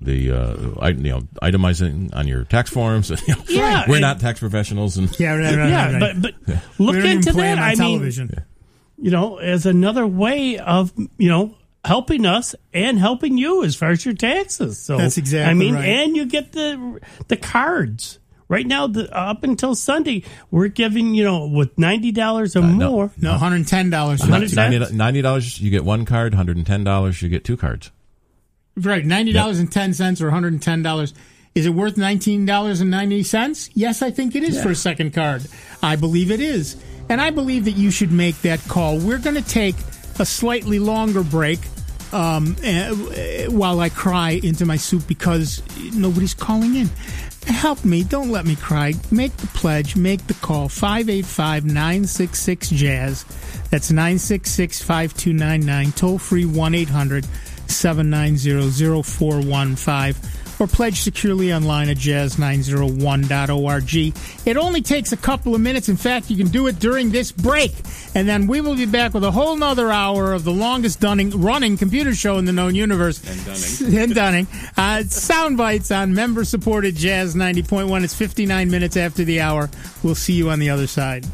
itemizing on your tax forms. We're not tax professionals, and right. But look into that. I mean, as another way of helping us and helping you as far as your taxes. So that's exactly right. And you get the cards. Right now, up until Sunday, we're giving, with $90 or more. No, $110. $90, you get one card. $110, you get two cards. Right, $90.10 or $110. Is it worth $19.90? Yes, I think it is for a second card. I believe it is. And I believe that you should make that call. We're going to take a slightly longer break while I cry into my soup because nobody's calling in. Help me. Don't let me cry. Make the pledge. Make the call. 585-966-JAZZ. That's 966-5299. Toll free 1-800-790-0415. Or pledge securely online at jazz901.org. It only takes a couple of minutes. In fact, you can do it during this break. And then we will be back with a whole nother hour of the longest running computer show in the known universe. And Dunning. Soundbites on member-supported Jazz 90.1. It's 59 minutes after the hour. We'll see you on the other side.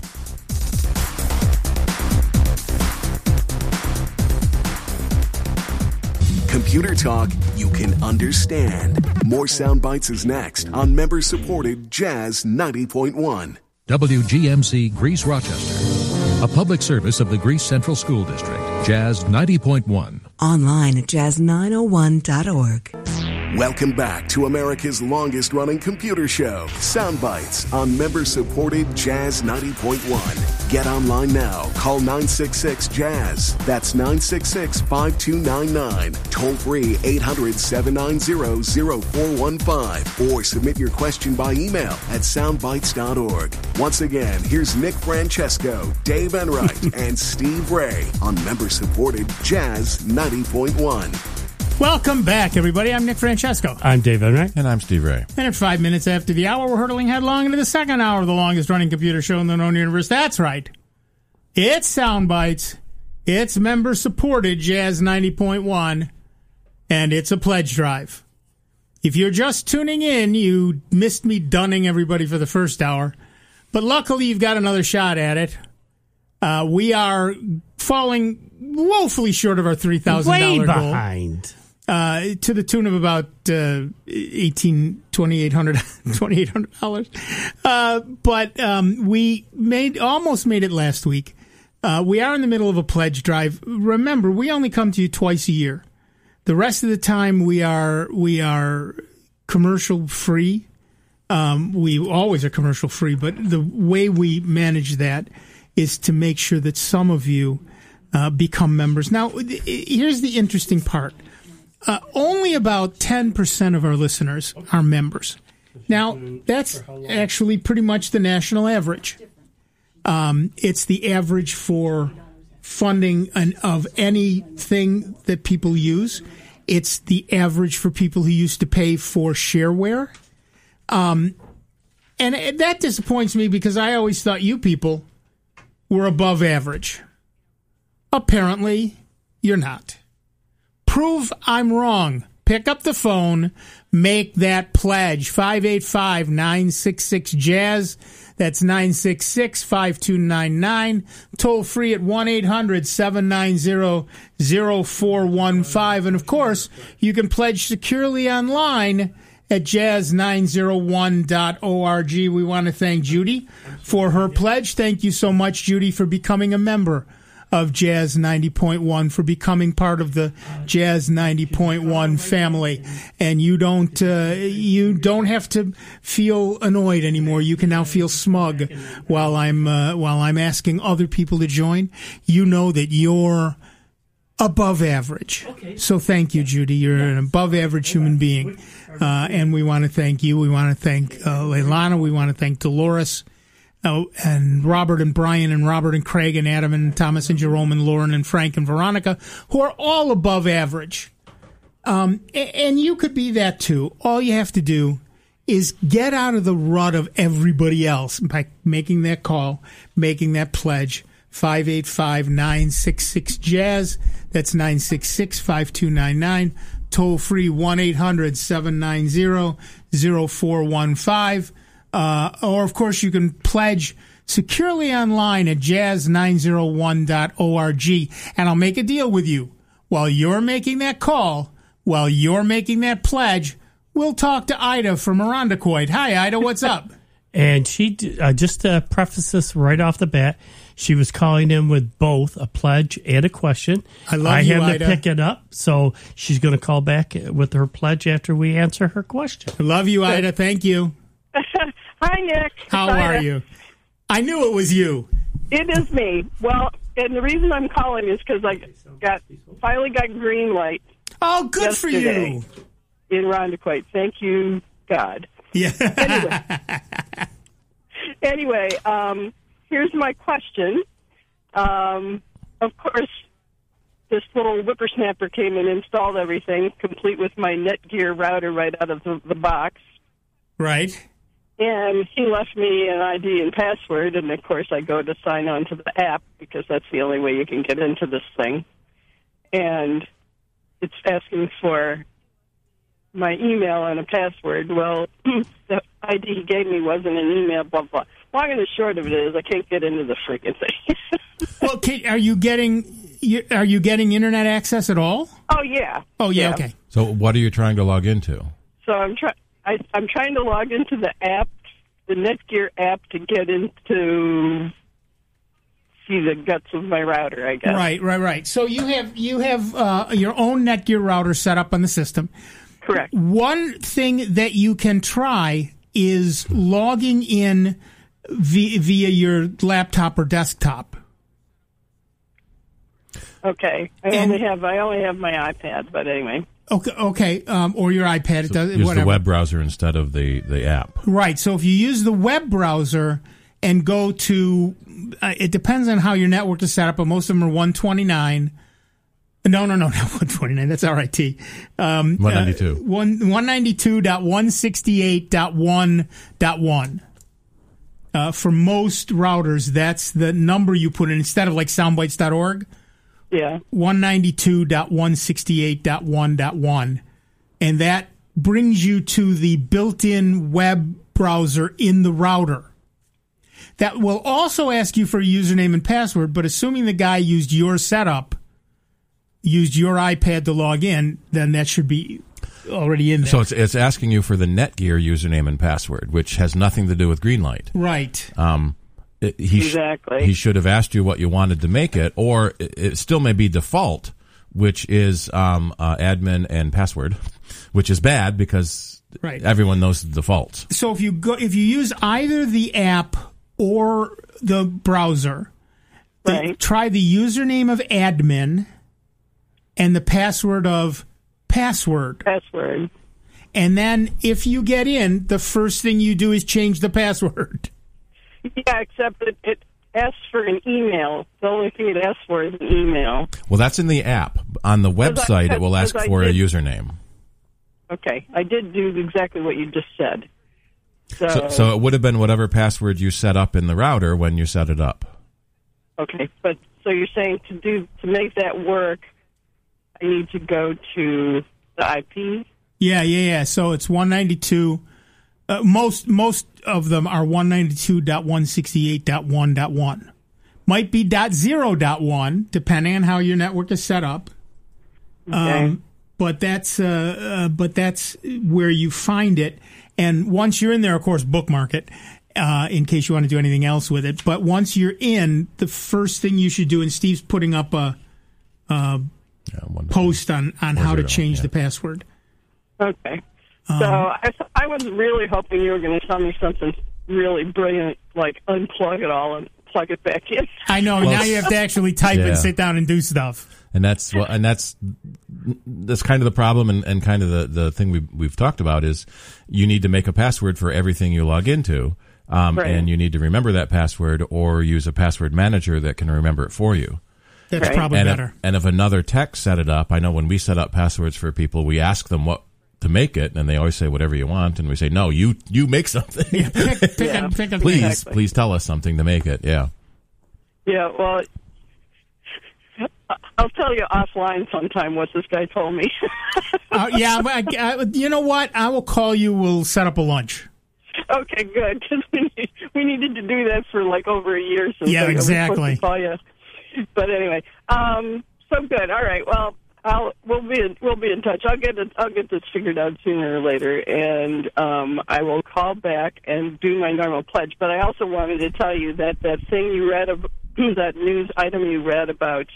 Computer talk you can understand. More Soundbites is next on member-supported Jazz 90.1. WGMC Greece Rochester, a public service of the Greece Central School District. Jazz 90.1. Online at jazz901.org. Welcome back to America's longest-running computer show, Soundbites, on member-supported Jazz 90.1. Get online now. Call 966-JAZZ. That's 966-5299. Toll-free 800-790-0415. Or submit your question by email at soundbites.org. Once again, here's Nick Francesco, Dave Enright, and Steve Ray on member-supported Jazz 90.1. Welcome back, everybody. I'm Nick Francesco. I'm Dave Enright. And I'm Steve Ray. And at 5 minutes after the hour, we're hurtling headlong into the second hour of the longest-running computer show in the known universe. That's right. It's Soundbites. It's member-supported Jazz 90.1. And it's a pledge drive. If you're just tuning in, you missed me dunning everybody for the first hour. But luckily, you've got another shot at it. We are falling woefully short of our $3,000 goal. Way behind. To the tune of about $2,800. But we almost made it last week. We are in the middle of a pledge drive. Remember, we only come to you twice a year. The rest of the time we are commercial free. We always are commercial free, but the way we manage that is to make sure that some of you become members. Now, here's the interesting part. Only about 10% of our listeners are members. Now, that's actually pretty much the national average. It's the average for funding of anything that people use. It's the average for people who used to pay for shareware. And that disappoints me because I always thought you people were above average. Apparently, you're not. Prove I'm wrong. Pick up the phone, make that pledge. 585-966-JAZZ. That's 966-5299. Toll free at 1-800-790-0415. And of course, you can pledge securely online at jazz901.org. We want to thank Judy for her pledge. Thank you so much, Judy, for becoming a member of Jazz 90.1, for becoming part of the Jazz 90.1 family. And you don't have to feel annoyed anymore. You can now feel smug while I'm asking other people to join. You know that you're above average. So thank you, Judy. You're an above average human being. And we want to thank you. We want to thank Leilana. We want to thank Dolores. And Robert and Brian and Robert and Craig and Adam and Thomas and Jerome and Lauren and Frank and Veronica, who are all above average. And you could be that too. All you have to do is get out of the rut of everybody else by making that call, making that pledge. 585-966-JAZZ. That's 966-5299. Toll free 1-800-790-0415. Or, of course, you can pledge securely online at jazz901.org. And I'll make a deal with you. While you're making that call, while you're making that pledge, we'll talk to Ida from Irondequoit. Hi, Ida. What's up? And she, just to preface this right off the bat, she was calling in with both a pledge and a question. I love you, had Ida. to pick it up, so she's going to call back with her pledge after we answer her question. I love you, Ida. Thank you. Hi, Nick. How are you? I knew it was you. It is me. Well, and the reason I'm calling is because I finally got green light. Oh, good for you. In Irondequoit. Thank you, God. Yeah. Anyway, here's my question. Of course, this little whippersnapper came and installed everything, complete with my Netgear router right out of the box. Right. And he left me an ID and password, and, of course, I go to sign on to the app because that's the only way you can get into this thing. And it's asking for my email and a password. Well, the ID he gave me wasn't an email, blah, blah. Long and the short of it is I can't get into the freaking thing. Well, Kate, are you getting internet access at all? Oh, yeah. Oh, yeah, okay. So what are you trying to log into? So I'm trying to log into the app, the Netgear app, to get into see the guts of my router, I guess. Right. So you have your own Netgear router set up on the system. Correct. One thing that you can try is logging in via your laptop or desktop. Okay. I only have my iPad, but anyway. Okay. Or your iPad. It does use whatever. the web browser instead of the app. Right. So if you use the web browser and go to, it depends on how your network is set up, but most of them are 129. No, not 129. That's RIT. 192. 192.168.1.1. For most routers, that's the number you put in instead of like soundbites.org. Yeah. 192.168.1.1. And that brings you to the built-in web browser in the router. That will also ask you for a username and password, but assuming the guy used your setup, used your iPad to log in, then that should be already in there. So it's asking you for the Netgear username and password, which has nothing to do with Greenlight. Right. Exactly. He should have asked you what you wanted to make it, or it still may be default which is admin and password, which is bad because Right. everyone knows the defaults. So if you use either the app or the browser, Right. try the username of admin and the password of password. Password. And then if you get in, the first thing you do is change the password. Yeah, except that it asks for an email. The only thing it asks for is an email. Well, that's in the app. On the website, it will ask because I for a did- username. Okay, I did do exactly what you just said. So it would have been whatever password you set up in the router when you set it up. Okay, but so you're saying to make that work, I need to go to the IP? Yeah. So it's 192. Most of them are 192.168.1.1. Might be .0.1 depending on how your network is set up. Okay. But that's where you find it. And once you're in there, of course, bookmark it in case you want to do anything else with it. But once you're in, the first thing you should do, and Steve's putting up a post on how to change the password. Okay. So I was really hoping you were going to tell me something really brilliant, like unplug it all and plug it back in. I know. Now you have to actually type Yeah. and sit down and do stuff. And that's kind of the problem, and kind of the thing we've talked about is you need to make a password for everything you log into, Right. and you need to remember that password or use a password manager that can remember it for you. That's Right. probably better. And if another tech set it up, I know when we set up passwords for people, we ask them what to make it, and they always say whatever you want, and we say no, you make something. Pick a Please, Exactly. please tell us something to make it. Yeah. Yeah, well, I'll tell you offline sometime what this guy told me. You know what? I will call you. We'll set up a lunch. Okay, good, because we needed to do that for like over a year. So Yeah, I was supposed exactly. to call you. But anyway, so good. All right. Well, we'll be in touch. I'll get this figured out sooner or later, and I will call back and do my normal pledge. But I also wanted to tell you that thing you read that news item you read about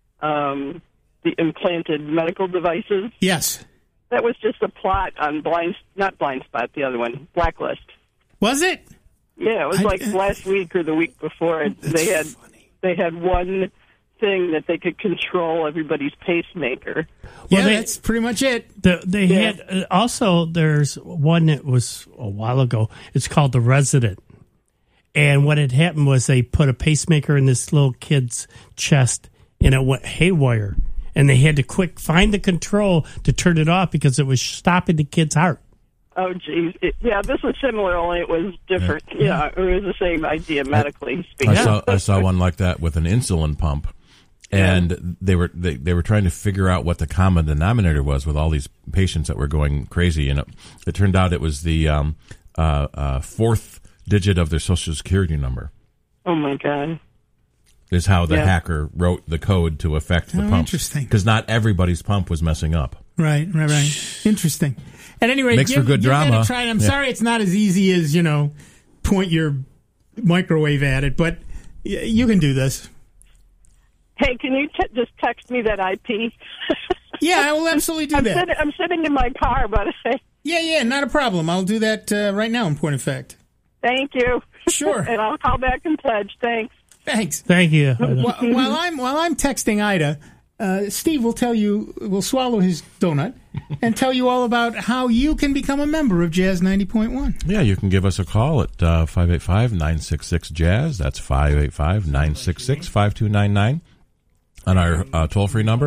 the implanted medical devices. Yes. That was just a plot on not Blind Spot, the other one, Blacklist. Was it? Yeah, it was like last week or the week before. They had one thing that they could control everybody's pacemaker. Well, that's pretty much it. They had also. There's one that was a while ago. It's called The Resident, and what had happened was they put a pacemaker in this little kid's chest, and it went haywire, and they had to quick find the control to turn it off because it was stopping the kid's heart. Oh, geez. This was similar, only it was different. Yeah, it was the same idea medically speaking. I saw one like that with an insulin pump, and they were trying to figure out what the common denominator was with all these patients that were going crazy, and it turned out it was the fourth digit of their Social Security number. Oh my God! Is how the hacker wrote the code to affect the pump. Interesting. Because not everybody's pump was messing up. Right. Interesting. At any rate, Makes for good give that drama. a try. I'm sorry it's not as easy as, point your microwave at it, but you can do this. Hey, can you just text me that IP? Yeah, I will absolutely do that. I'm sitting in my car, but Yeah, not a problem. I'll do that right now, in point of fact. thank you. Sure. And I'll call back and pledge. Thanks. Thanks. Thank you. While I'm texting Ida, Steve will swallow his donut and tell you all about how you can become a member of Jazz 90.1. Yeah, you can give us a call at 585-966-JAZZ. That's 585-966-5299. On our toll-free number,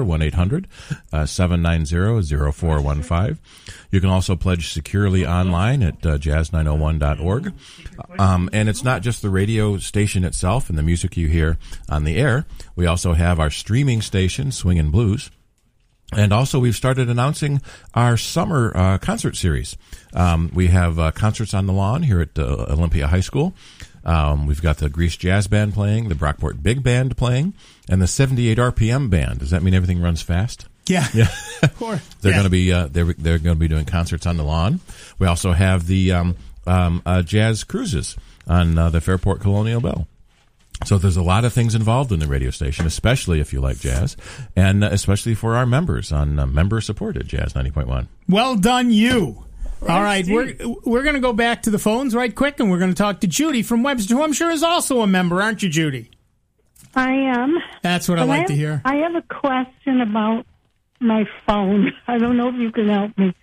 1-800-790-0415. You can also pledge securely online at jazz901.org. And it's not just the radio station itself and the music you hear on the air. We also have our streaming station, Swing and Blues. And also, we've started announcing our summer concert series. We have concerts on the lawn here at Olympia High School. We've got the Grease Jazz Band playing, the Brockport Big Band playing, and the 78 RPM Band. Does that mean everything runs fast? Yeah. Of course. They're going to be they're going to be doing concerts on the lawn. We also have the jazz cruises on the Fairport Colonial Bell. So there's a lot of things involved in the radio station, especially if you like jazz, and especially for our members on member-supported Jazz 90.1. Well done, you. All right, we're going to go back to the phones right quick, and we're going to talk to Judy from Webster, who I'm sure is also a member, aren't you, Judy? I am. That's what I like to hear. I have a question about my phone. I don't know if you can help me.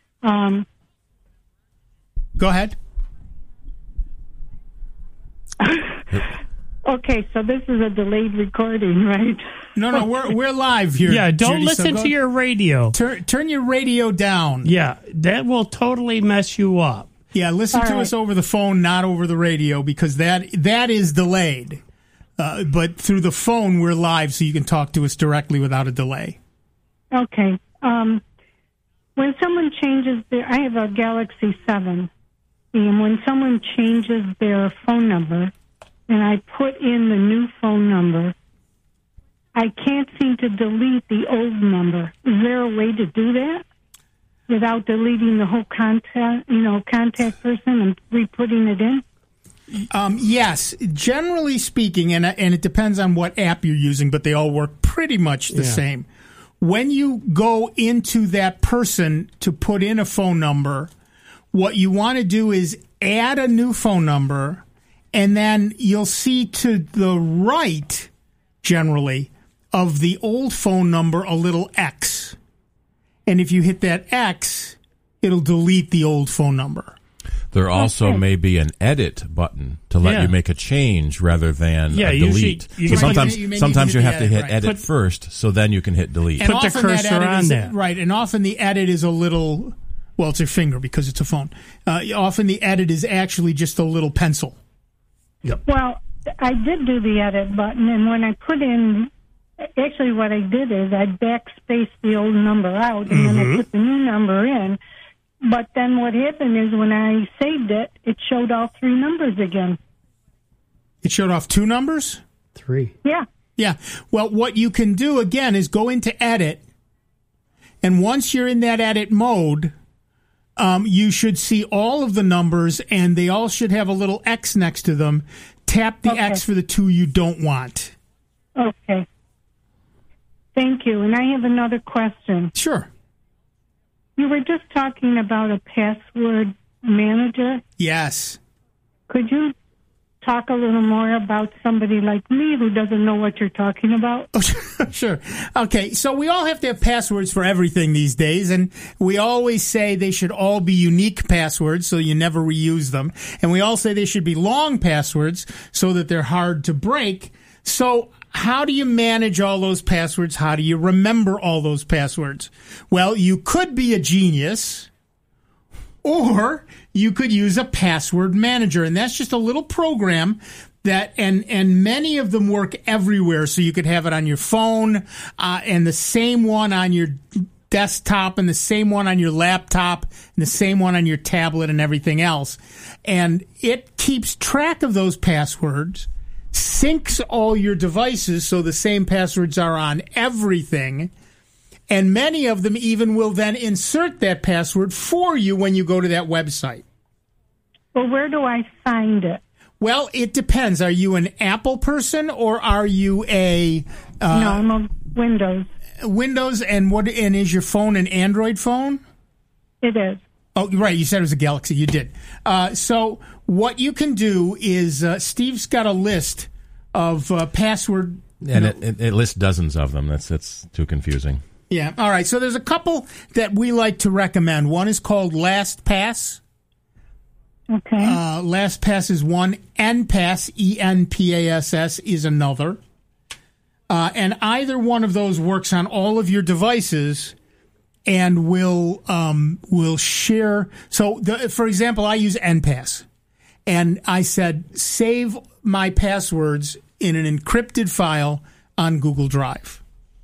Go ahead. Okay, so this is a delayed recording, right? No, we're live here. Yeah, don't Judy, listen to your radio. Turn your radio down. Yeah, that will totally mess you up. Yeah, listen to us over the phone, not over the radio, because that is delayed. But through the phone, we're live, so you can talk to us directly without a delay. Okay. When someone changes I have a Galaxy 7, and when someone changes their phone number, and I put in the new phone number, I can't seem to delete the old number. Is there a way to do that without deleting the whole contact person and re-putting it in? Yes, generally speaking, and it depends on what app you're using, but they all work pretty much the same. When you go into that person to put in a phone number, what you want to do is add a new phone number, and then you'll see to the right, generally, of the old phone number a little X. And if you hit that X, it'll delete the old phone number. There also may be an edit button to let you make a change rather than a delete. So sometimes you have to hit edit first, so then you can hit delete. Put the cursor on there. Right, and often the edit is a little, well, it's a finger because it's a phone. Often the edit is actually just a little pencil. Yep. Well, I did do the edit button, and when I put in, actually what I did is I backspaced the old number out, and then I put the new number in. But then what happened is when I saved it, it showed all three numbers again. It showed off two numbers? 3. Yeah. Yeah. Well, what you can do, again, is go into edit, and once you're in that edit mode, you should see all of the numbers, and they all should have a little X next to them. Tap the X for the two you don't want. Okay. Thank you. And I have another question. Sure. You were just talking about a password manager. Yes. Could you talk a little more about somebody like me who doesn't know what you're talking about? Oh, sure. Okay, so we all have to have passwords for everything these days, and we always say they should all be unique passwords so you never reuse them. And we all say they should be long passwords so that they're hard to break. So how do you manage all those passwords? How do you remember all those passwords? Well, you could be a genius, or you could use a password manager, and that's just a little program that, and many of them work everywhere, so you could have it on your phone, and the same one on your desktop, and the same one on your laptop, and the same one on your tablet, and everything else. And it keeps track of those passwords, syncs all your devices so the same passwords are on everything, and many of them even will then insert that password for you when you go to that website. Well, where do I find it? Well, it depends. Are you an Apple person, or are you a... no, I'm a Windows. Windows, and is your phone an Android phone? It is. Oh, right. You said it was a Galaxy. You did. So what you can do is Steve's got a list of password. And it lists dozens of them. That's too confusing. Yeah. All right. So there's a couple that we like to recommend. One is called LastPass. Okay. LastPass is one. NPass, ENPASS, is another. And either one of those works on all of your devices and will share. So, for example, I use NPass, and I said save my passwords in an encrypted file on Google Drive.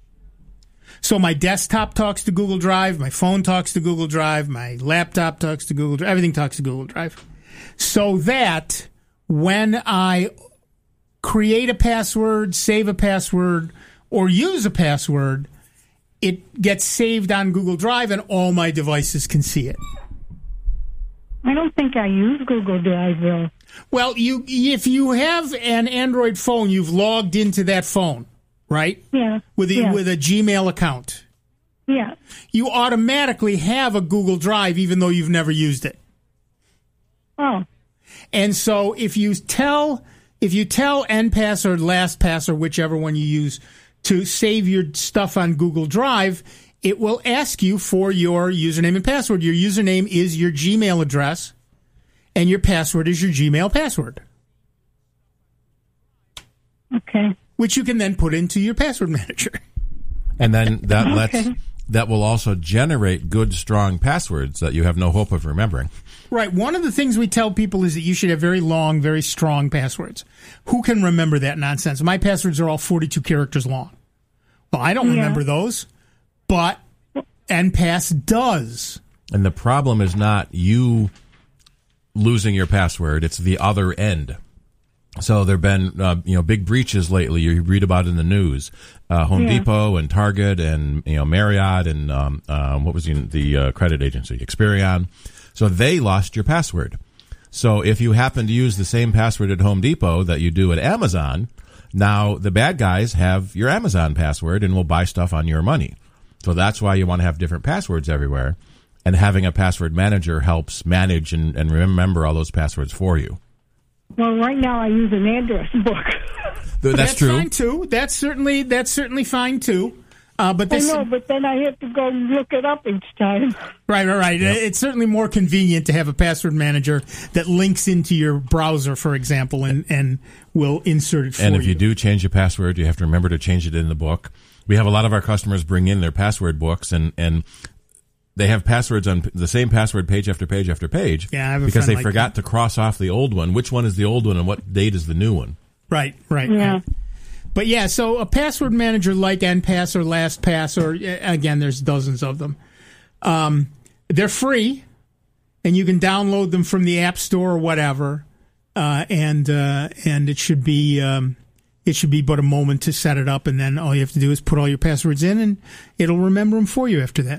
So my desktop talks to Google Drive, my phone talks to Google Drive, my laptop talks to Google Drive, everything talks to Google Drive. So that when I create a password, save a password, or use a password, it gets saved on Google Drive and all my devices can see it. I don't think I use Google Drive, though. Well, if you have an Android phone, you've logged into that phone, right? Yeah. With a Gmail account. Yeah. You automatically have a Google Drive, even though you've never used it. Oh. And so if you tell NPass or LastPass or whichever one you use to save your stuff on Google Drive, it will ask you for your username and password. Your username is your Gmail address, and your password is your Gmail password. Okay. Which you can then put into your password manager. And then that will also generate good, strong passwords that you have no hope of remembering. Right. One of the things we tell people is that you should have very long, very strong passwords. Who can remember that nonsense? My passwords are all 42 characters long. Well, I don't remember those, but NPass does. And the problem is not you losing your password; it's the other end. So there have been big breaches lately. You read about it in the news. Home Depot and Target and Marriott and what was the credit agency, Experian. So they lost your password. So if you happen to use the same password at Home Depot that you do at Amazon, now the bad guys have your Amazon password and will buy stuff on your money. So that's why you want to have different passwords everywhere. And having a password manager helps manage and remember all those passwords for you. Well, right now I use an address book. That's true. Fine too. That's certainly fine too. But I know, but then I have to go look it up each time. Right. Yep. It's certainly more convenient to have a password manager that links into your browser, for example, and will insert it for you. And if you do change your password, you have to remember to change it in the book. We have a lot of our customers bring in their password books, and they have passwords on the same password page after page after page. Yeah, I have a because friend they forgot to cross off the old one. Which one is the old one, and what date is the new one? Right. Yeah. Right. But yeah, so a password manager like NPass or LastPass, or again, there's dozens of them. They're free, and you can download them from the App Store or whatever. And it should be but a moment to set it up, and then all you have to do is put all your passwords in, and it'll remember them for you after that.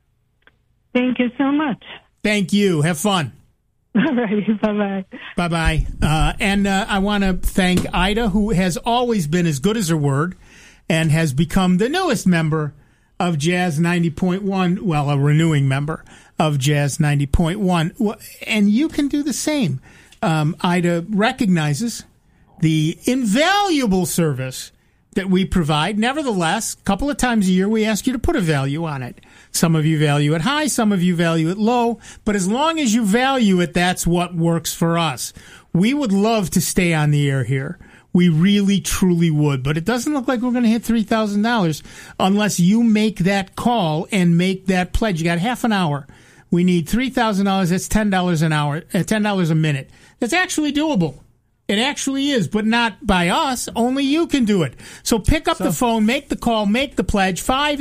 Thank you so much. Thank you. Have fun. All right. Bye-bye. Bye-bye. And I want to thank Ida, who has always been as good as her word and has become the newest member of Jazz 90.1, well, a renewing member of Jazz 90.1. And you can do the same. Ida recognizes the invaluable service that we provide. Nevertheless, a couple of times a year, we ask you to put a value on it. Some of you value it high, some of you value it low, but as long as you value it, that's what works for us. We would love to stay on the air here. We really, truly would, but it doesn't look like we're going to hit $3,000 unless you make that call and make that pledge. You got half an hour. We need $3,000. That's $10 an hour, $10 a minute. That's actually doable. It actually is, but not by us. Only you can do it. So pick up the phone, make the call, make the pledge,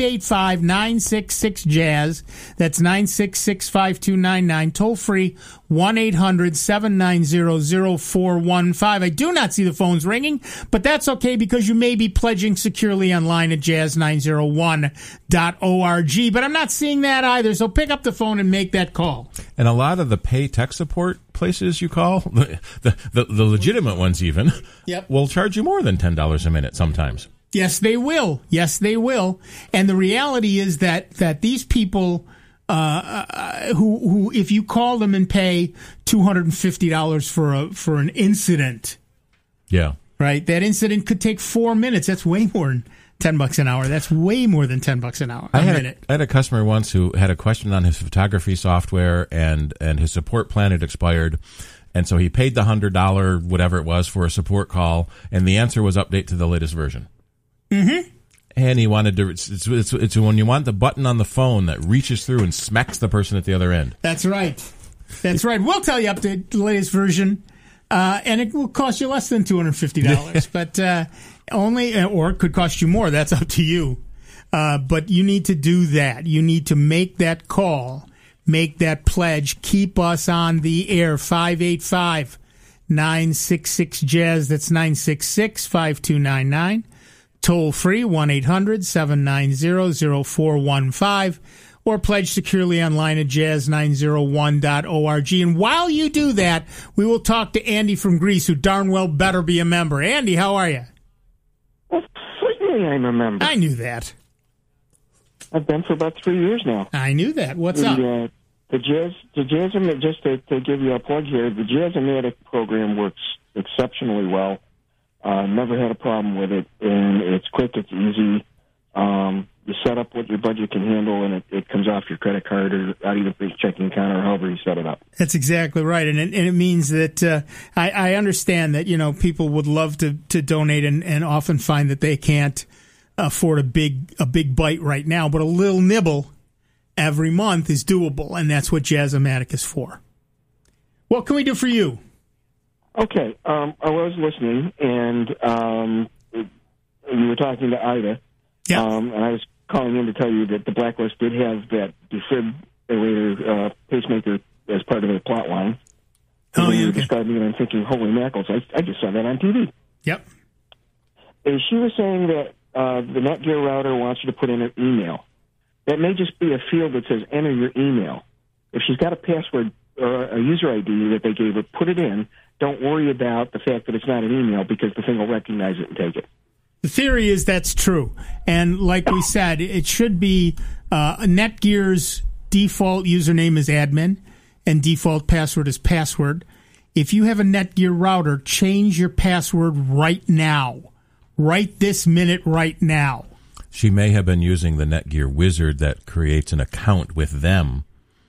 585-966-JAZZ. That's 966-5299. Toll free, 1-800-790-0415. I do not see the phones ringing, but that's okay because you may be pledging securely online at jazz901.org. But I'm not seeing that either, so pick up the phone and make that call. And a lot of the pay tech support places you call, the legitimate ones even, will charge you more than $10 a minute sometimes. Yes, they will. Yes, they will. And the reality is that these people who if you call them and pay $250 for an incident, right, that incident could take 4 minutes. That's way more than $10 an hour. That's way more than $10 an hour. I had a customer once who had a question on his photography software, and his support plan had expired, and so he paid the $100 whatever it was for a support call, and the answer was update to the latest version. Mm-hmm. And he wanted to. It's when you want the button on the phone that reaches through and smacks the person at the other end. That's right. That's right. We'll tell you update the latest version, and it will cost you less than $250, but. Or it could cost you more. That's up to you. But you need to do that. You need to make that call, make that pledge, keep us on the air. 585-966-JAZZ. That's 966-5299. Toll free, 1-800-790-0415. or pledge securely online at jazz901.org. And while you do that, we will talk to Andy from Greece, who darn well better be a member. Andy, how are you? Well, certainly I'm a member. I knew that. I've been for about 3 years now. I knew that. What's up? The Jazz, just to give you a plug here, the Jazz-O-Matic program works exceptionally well. Never had a problem with it, and it's quick, it's easy. You set up what your budget can handle, and it comes off your credit card or out of your checking account or however you set it up. That's exactly right, and it means that I understand that people would love to donate and often find that they can't afford a big bite right now, but a little nibble every month is doable, and that's what Jazz-O-Matic is for. What can we do for you? Okay, I was listening, and you were talking to Ida. Yeah. And I was calling in to tell you that the Blacklist did have that defibrillator pacemaker as part of their plot line. Oh, you yeah. were describing it, I'm thinking, holy mackerels, I just saw that on TV. Yep. And she was saying that the Netgear router wants you to put in her email. That may just be a field that says enter your email. If she's got a password or a user ID that they gave her, put it in. Don't worry about the fact that it's not an email because the thing will recognize it and take it. The theory is that's true. And like we said, it should be Netgear's default username is admin and default password is password. If you have a Netgear router, change your password right now. Right this minute, right now. She may have been using the Netgear wizard that creates an account with them.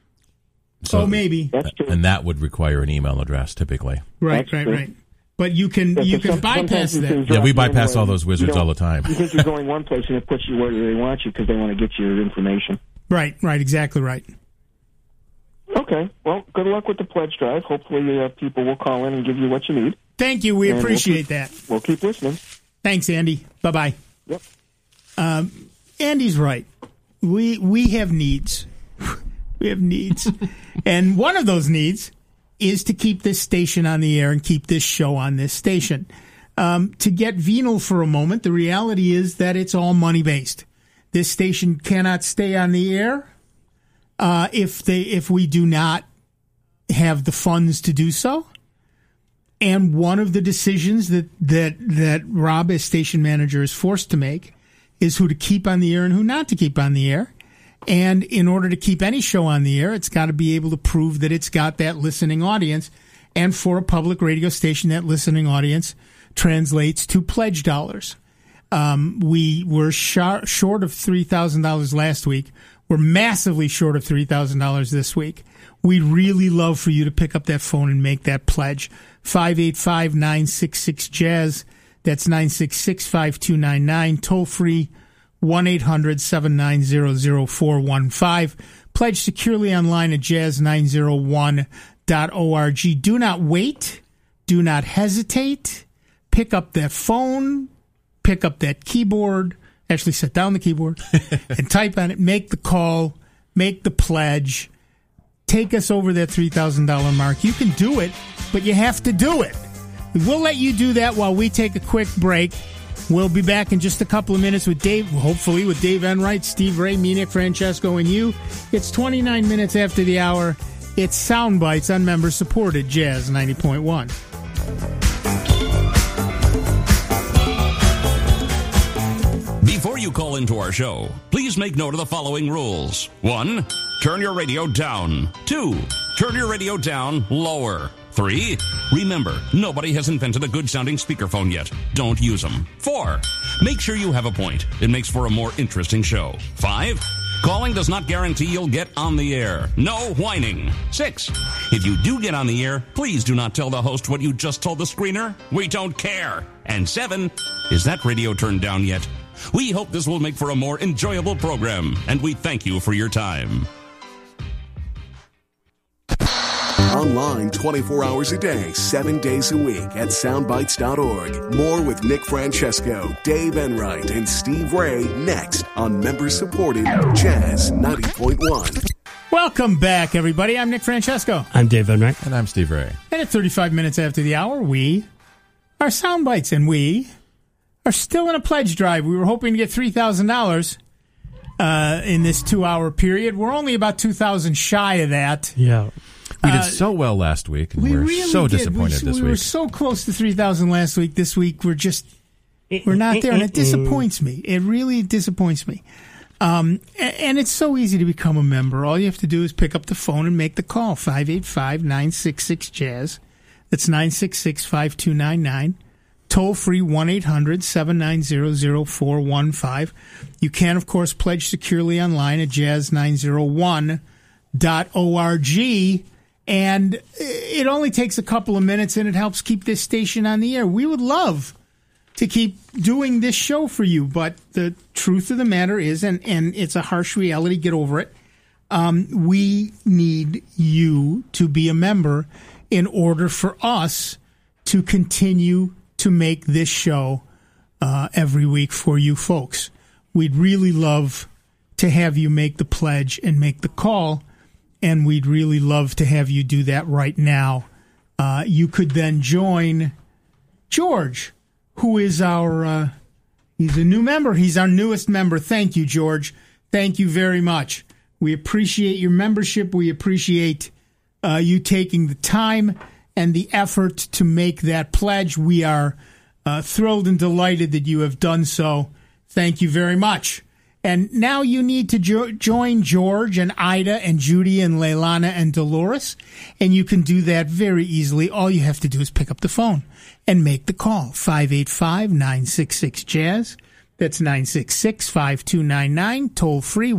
So, maybe. That's true. And that would require an email address typically. Right. But you can bypass that. Yeah, we bypass all those wizards all the time. You think you're going one place and it puts you where they want you because they want to get your information. Right, exactly right. Okay, well, good luck with the pledge drive. Hopefully people will call in and give you what you need. Thank you. We appreciate that. We'll keep listening. Thanks, Andy. Bye-bye. Yep. Andy's right. We have needs. We have needs. And one of those needs is to keep this station on the air and keep this show on this station. To get venal for a moment, the reality is that it's all money-based. This station cannot stay on the air if we do not have the funds to do so. And one of the decisions that Rob, as station manager, is forced to make is who to keep on the air and who not to keep on the air. And in order to keep any show on the air, it's got to be able to prove that it's got that listening audience. And for a public radio station, that listening audience translates to pledge dollars. We were short of $3,000 last week. We're massively short of $3,000 this week. We'd really love for you to pick up that phone and make that pledge. 585-966-JAZZ. That's 966-5299. Toll free 1-800-790-0415. Pledge securely online at jazz901.org. Do not wait. Do not hesitate. Pick up that phone. Pick up that keyboard. Actually, set down the keyboard and type on it. Make the call. Make the pledge. Take us over that $3,000 mark. You can do it, but you have to do it. We'll let you do that while we take a quick break. We'll be back in just a couple of minutes with Dave, hopefully with Dave Enright, Steve Ray, me, Nick Francesco, and you. It's 29 minutes after the hour. It's Sound Bites on member-supported Jazz 90.1. Before you call into our show, please make note of the following rules. 1, turn your radio down. 2, turn your radio down lower. 3, remember, nobody has invented a good-sounding speakerphone yet. Don't use them. 4, make sure you have a point. It makes for a more interesting show. 5, calling does not guarantee you'll get on the air. No whining. 6, if you do get on the air, please do not tell the host what you just told the screener. We don't care. And 7, is that radio turned down yet? We hope this will make for a more enjoyable program, and we thank you for your time. Online 24 hours a day, 7 days a week at soundbites.org. More with Nick Francesco, Dave Enright, and Steve Ray next on member-supported Jazz 90.1. Welcome back, everybody. I'm Nick Francesco. I'm Dave Enright. And I'm Steve Ray. And at 35 minutes after the hour, we are Sound Bites, and we are still in a pledge drive. We were hoping to get $3,000. in this 2-hour period. We're only about 2,000 shy of that. Yeah. We did so well last week, and we're really so did. disappointed this week. We were so close to 3,000 last week. This week, we're not there, and it disappoints me. It really disappoints me. And it's so easy to become a member. All you have to do is pick up the phone and make the call, 585-966-JAZZ. That's 966-5299. Toll free 1-800-790-0415. You can, of course, pledge securely online at jazz901.org. And it only takes a couple of minutes, and it helps keep this station on the air. We would love to keep doing this show for you, but the truth of the matter is, and it's a harsh reality, get over it, we need you to be a member in order for us to continue to make this show every week for you folks. We'd really love to have you make the pledge and make the call, and we'd really love to have you do that right now. You could then join George, who is he's a new member. He's our newest member. Thank you, George. Thank you very much. We appreciate your membership. We appreciate you taking the time and the effort to make that pledge. We are thrilled and delighted that you have done so. Thank you very much. And now you need to join George and Ida and Judy and Leilana and Dolores, and you can do that very easily. All you have to do is pick up the phone and make the call, 585-966-JAZZ. That's 966-5299, toll free,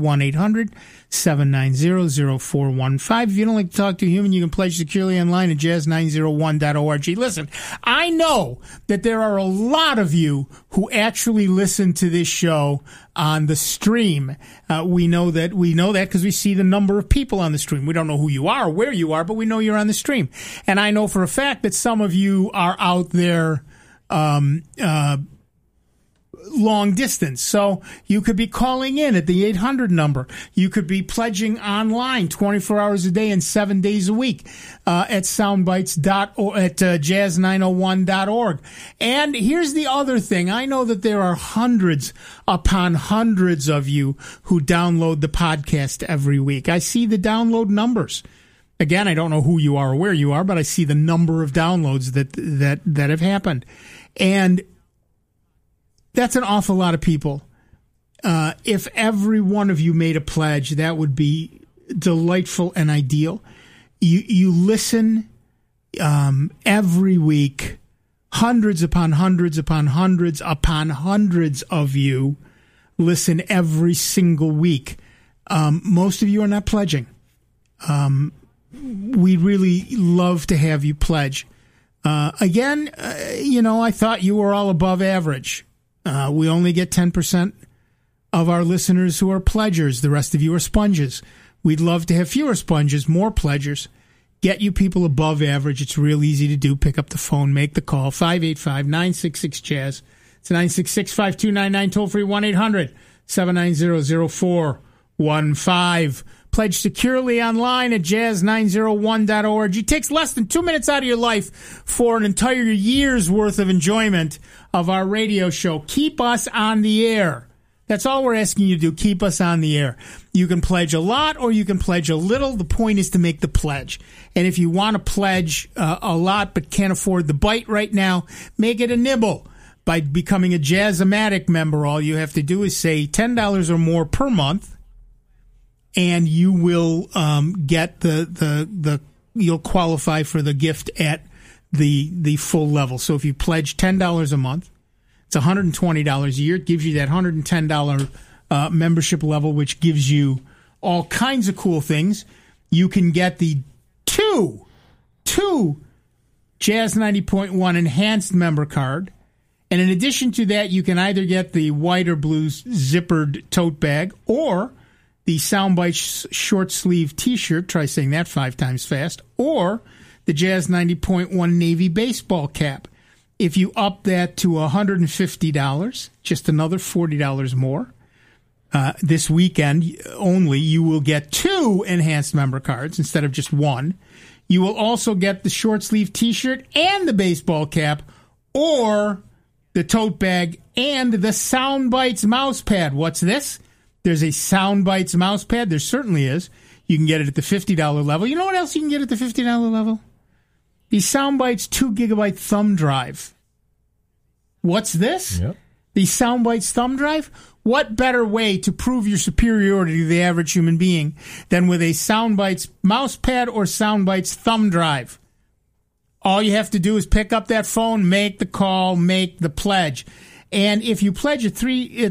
1-800-790-0415. If you don't like to talk to a human, you can pledge securely online at jazz901.org. Listen, I know that there are a lot of you who actually listen to this show on the stream. We know that because we see the number of people on the stream. We don't know who you are or where you are, but we know you're on the stream. And I know for a fact that some of you are out there long distance. So you could be calling in at the 800 number. You could be pledging online 24 hours a day and 7 days a week at soundbites.org, at jazz901.org. And here's the other thing. I know that there are hundreds upon hundreds of you who download the podcast every week. I see the download numbers. Again, I don't know who you are or where you are, but I see the number of downloads that have happened. And that's an awful lot of people. If every one of you made a pledge, that would be delightful and ideal. You listen every week. Hundreds upon hundreds upon hundreds upon hundreds of you listen every single week. Most of you are not pledging. We'd really love to have you pledge. Again, I thought you were all above average. We only get 10% of our listeners who are pledgers. The rest of you are sponges. We'd love to have fewer sponges, more pledgers. Get you people above average. It's real easy to do. Pick up the phone, make the call, 585-966-JAZZ. It's 966-5299, toll free, 1-800-790-0415. Pledge securely online at jazz901.org. It takes less than 2 minutes out of your life for an entire year's worth of enjoyment of our radio show. Keep us on the air. That's all we're asking you to do. Keep us on the air. You can pledge a lot or you can pledge a little. The point is to make the pledge. And if you want to pledge a lot but can't afford the bite right now, make it a nibble. By becoming a Jazz-O-Matic member, all you have to do is say $10 or more per month, and you will get you'll qualify for the gift at the full level. So if you pledge $10 a month, it's $120 a year. It gives you that $110 membership level, which gives you all kinds of cool things. You can get the two Jazz 90.1 enhanced member card. And in addition to that, you can either get the white or blue zippered tote bag or the Soundbites short sleeve T-shirt. Try saying that 5 times fast. Or the Jazz 90.1 Navy baseball cap. If you up that to $150, just another $40 more, this weekend only, you will get 2 enhanced member cards instead of just 1. You will also get the short sleeve T-shirt and the baseball cap, or the tote bag and the Soundbites mouse pad. What's this? There's a Soundbites mouse pad. There certainly is. You can get it at the $50 level. You know what else you can get at the $50 level? The Soundbites 2 gigabyte thumb drive. What's this? Yep. The Soundbites thumb drive? What better way to prove your superiority to the average human being than with a Soundbites mouse pad or Soundbites thumb drive? All you have to do is pick up that phone, make the call, make the pledge. And if you pledge at the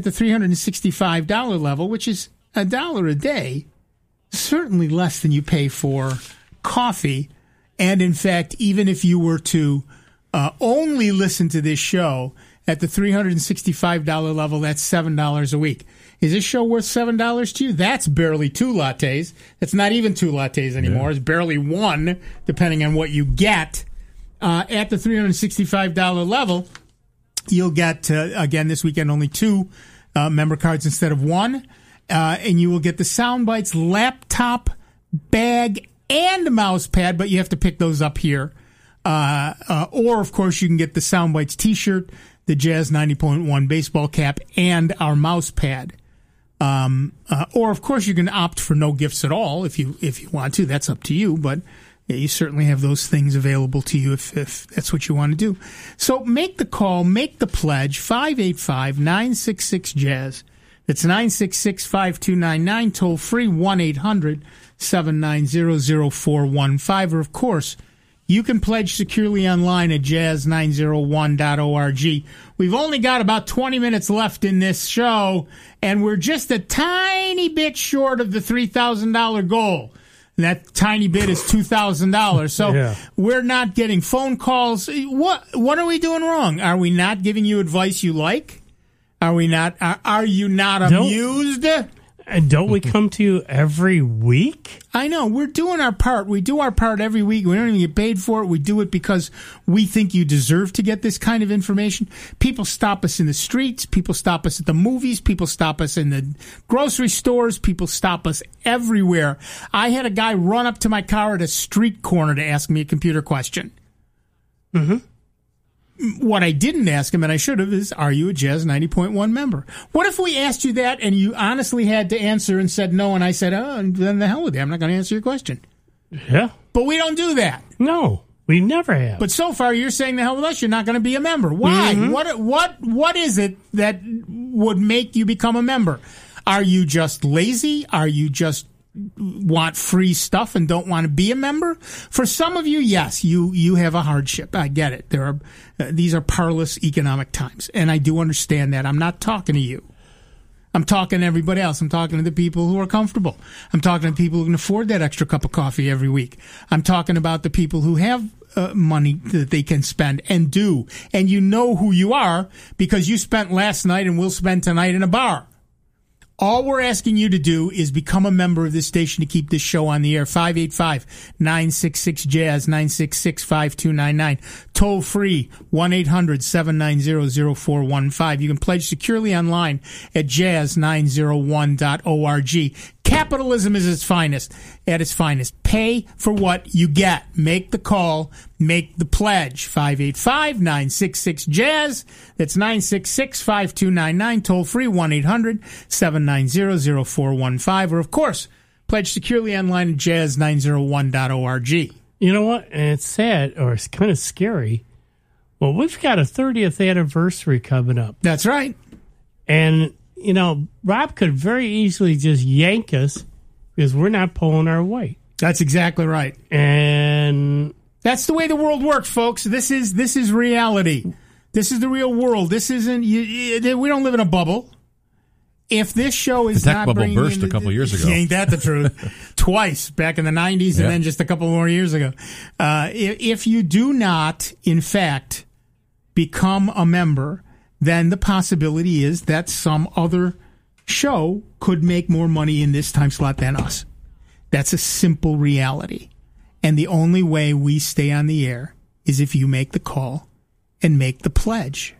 $365 level, which is $1 a day, certainly less than you pay for coffee. And in fact, even if you were to only listen to this show at the $365 level, that's $7 a week. Is this show worth $7 to you? That's barely 2 lattes. That's not even 2 lattes anymore. Yeah. It's barely 1, depending on what you get. At the $365 level, you'll get, again, this weekend, only 2 member cards instead of 1. And you will get the Soundbites laptop, bag, and mouse pad, but you have to pick those up here. Or, of course, you can get the Soundbites T-shirt, the Jazz 90.1 baseball cap, and our mouse pad. Or, of course, you can opt for no gifts at all if you want to. That's up to you, but you certainly have those things available to you if that's what you want to do. So make the call, make the pledge, 585-966-JAZZ. That's 966-5299, toll free, 1-800-790-0415. Or, of course, you can pledge securely online at jazz901.org. We've only got about 20 minutes left in this show, and we're just a tiny bit short of the $3,000 goal. And that tiny bit is $2,000. So We're not getting phone calls. What are we doing wrong? Are we not giving you advice you like? Are we not? Are you not amused? And don't we come to you every week? I know. We're doing our part. We do our part every week. We don't even get paid for it. We do it because we think you deserve to get this kind of information. People stop us in the streets. People stop us at the movies. People stop us in the grocery stores. People stop us everywhere. I had a guy run up to my car at a street corner to ask me a computer question. Mm-hmm. What I didn't ask him, and I should have, is, are you a Jazz 90.1 member? What if we asked you that and you honestly had to answer and said no, and I said, oh, then the hell with it. I'm not going to answer your question. Yeah. But we don't do that. No, we never have. But so far, you're saying the hell with us. You're not going to be a member. Why? Mm-hmm. What is it that would make you become a member? Are you just lazy? Are you just want free stuff and don't want to be a member? For some of you, yes, you have a hardship. I get it. These are parlous economic times, and I do understand that. I'm not talking to you. I'm talking to everybody else. I'm talking to the people who are comfortable. I'm talking to people who can afford that extra cup of coffee every week. I'm talking about the people who have money that they can spend and do. And you know who you are because you spent last night and will spend tonight in a bar. All we're asking you to do is become a member of this station to keep this show on the air. 585-966-JAZZ, 966-5299. Toll free, 1-800-790-0415. You can pledge securely online at jazz901.org. Capitalism is at its finest. Pay for what you get. Make the call. Make the pledge. 585-966-JAZZ. That's 966-5299. Toll free, 1-800-790-0415. Or, of course, pledge securely online at jazz901.org. You know what? And it's sad, or it's kind of scary. Well, we've got a 30th anniversary coming up. That's right. And you know, Rob could very easily just yank us because we're not pulling our weight. That's exactly right. And that's the way the world works, folks. This is reality. This is the real world. This isn't. We don't live in a bubble. If this show is the tech not bubble bringing burst a couple years ago. Ain't that the truth? Twice, back in the 90s and then just a couple more years ago. If you do not, in fact, become a member, then the possibility is that some other show could make more money in this time slot than us. That's a simple reality. And the only way we stay on the air is if you make the call and make the pledge.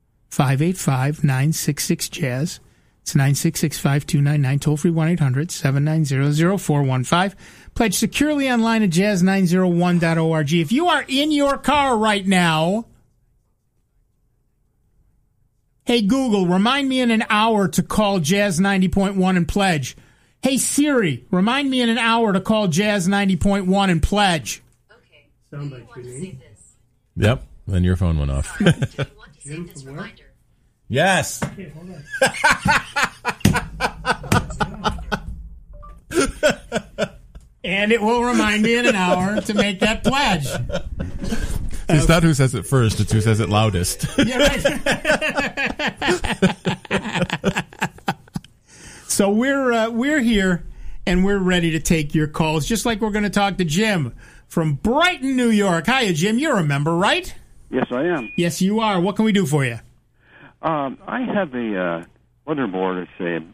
585-966-JAZZ. It's 966-5299. Toll free, 1-800-790-0415. Pledge securely online at jazz901.org. If you are in your car right now Hey, Google, remind me in an hour to call Jazz 90.1 and pledge. Hey, Siri, remind me in an hour to call Jazz 90.1 and pledge. Okay. Sound like you need this. Yep. Then your phone went off. Do you want to save this reminder? Yes. Okay, hold on. And it will remind me in an hour to make that pledge. It's not who says it first, it's who says it loudest. Yeah, right. So we're here, and we're ready to take your calls, just like we're going to talk to Jim from Brighton, New York. Hiya, Jim. You're a member, right? Yes, I am. Yes, you are. What can we do for you? I have a motherboard, it's a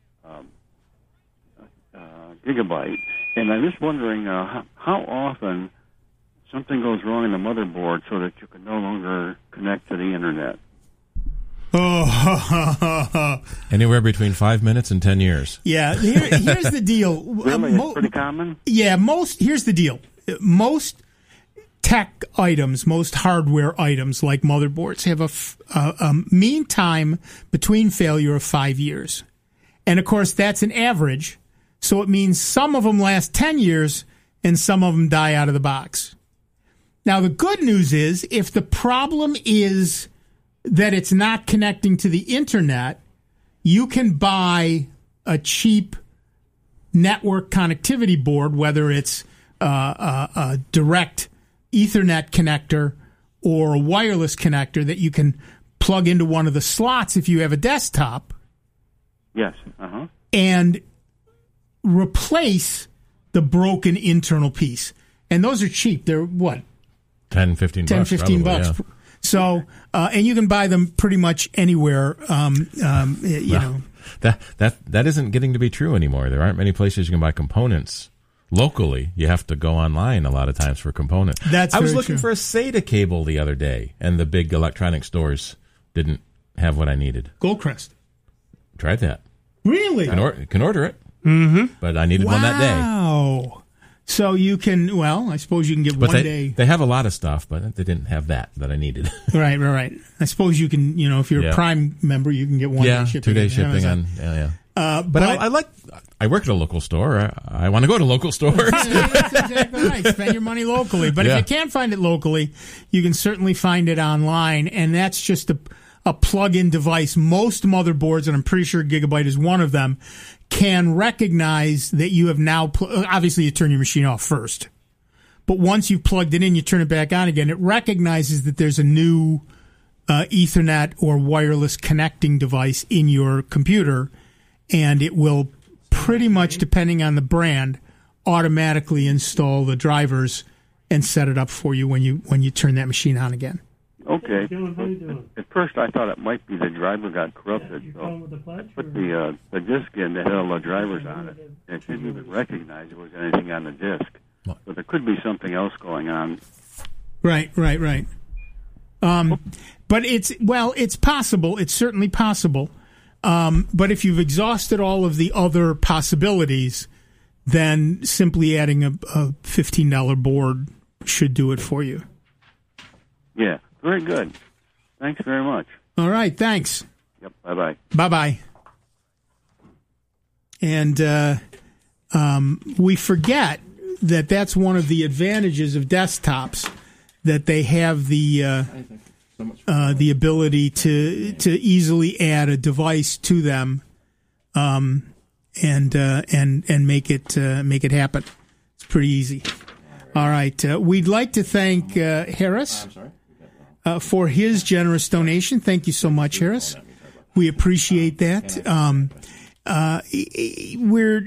Gigabyte, and I'm just wondering how often something goes wrong in the motherboard so that you can no longer connect to the internet. Oh, anywhere between 5 minutes and 10 years. Yeah, here's the deal. Really, it's pretty common? Yeah, here's the deal. Most tech items, most hardware items like motherboards have a mean time between failure of 5 years. And, of course, that's an average. So it means some of them last 10 years and some of them die out of the box. Now, the good news is if the problem is that it's not connecting to the internet, you can buy a cheap network connectivity board, whether it's a direct Ethernet connector or a wireless connector that you can plug into one of the slots if you have a desktop. Yes. And replace the broken internal piece. And those are cheap. They're what? 10, 15 bucks. 10, 15 bucks. Yeah. So, and you can buy them pretty much anywhere, you know. That isn't getting to be true anymore. There aren't many places you can buy components locally. You have to go online a lot of times for components. I was looking for a SATA cable the other day, and the big electronic stores didn't have what I needed. Goldcrest. Tried that. Really? Can order it. Mm-hmm. But I needed one that day. Wow. So you can, well, I suppose you can get day. They have a lot of stuff, but they didn't have that I needed. Right. I suppose you can, you know, if you're a Prime member, you can get 1 day shipping. 2 day shipping on, but I work at a local store. I want to go to local stores. That's exactly right. Spend your money locally. But if you can't find it locally, you can certainly find it online, and that's just a plug-in device. Most motherboards, and I'm pretty sure Gigabyte is one of them, can recognize that you have now, obviously you turn your machine off first, but once you've plugged it in, you turn it back on again, it recognizes that there's a new Ethernet or wireless connecting device in your computer, and it will pretty much, depending on the brand, automatically install the drivers and set it up for you when you turn that machine on again. Okay. At first, I thought it might be the driver got corrupted. So I put the disc in that had all the drivers on it, and it didn't even recognize there was anything on the disc. So there could be something else going on. Right. But it's possible. It's certainly possible. But if you've exhausted all of the other possibilities, then simply adding a $15 board should do it for you. Yeah. Very good. Thanks very much. All right. Thanks. Yep. Bye-bye. Bye-bye. And we forget that that's one of the advantages of desktops, that they have the ability to easily add a device to them, and make it happen. It's pretty easy. All right. We'd like to thank Harris for his generous donation. Thank you so much, Harris. We appreciate that. We're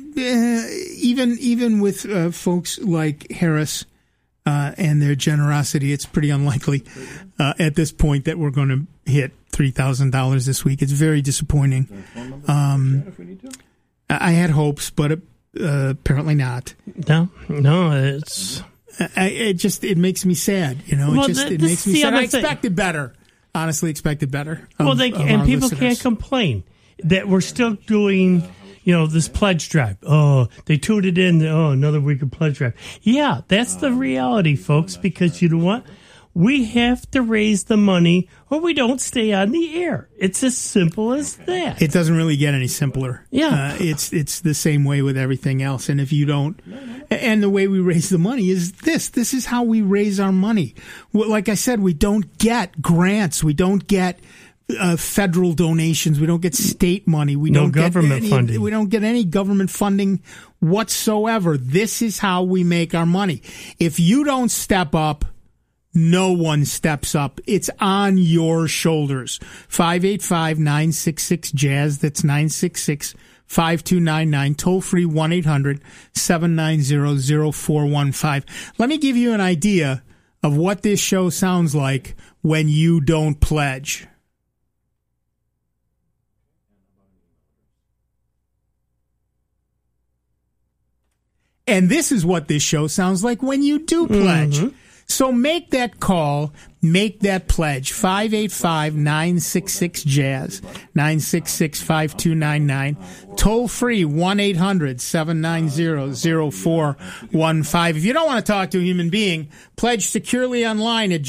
even with folks like Harris and their generosity, it's pretty unlikely at this point that we're going to hit $3,000 this week. It's very disappointing. I had hopes, but apparently not. No, it's. It makes me sad, you know. Well, it makes me sad. I expected better. Honestly, expected better. And people can't complain that we're still doing, this pledge drive. Oh, they tuned it in. Oh, another week of pledge drive. Yeah, that's the reality, folks. Because you know what? We have to raise the money or we don't stay on the air. It's as simple as that. It doesn't really get any simpler. Yeah. It's the same way with everything else. And if you don't, and the way we raise the money is this. This is how we raise our money. Well, like I said, we don't get grants. We don't get federal donations. We don't get state money. We don't get government funding. We don't get any government funding whatsoever. This is how we make our money. If you don't step up, no one steps up. It's on your shoulders. 585-966-JAZZ. That's 966-5299. Toll free 1-800-790-0415. Let me give you an idea of what this show sounds like when you don't pledge. And this is what this show sounds like when you do pledge. Mm-hmm. So make that call, make that pledge, 585-966-JAZZ, 966-5299, toll free, 1-800-790-0415. If you don't want to talk to a human being, pledge securely online at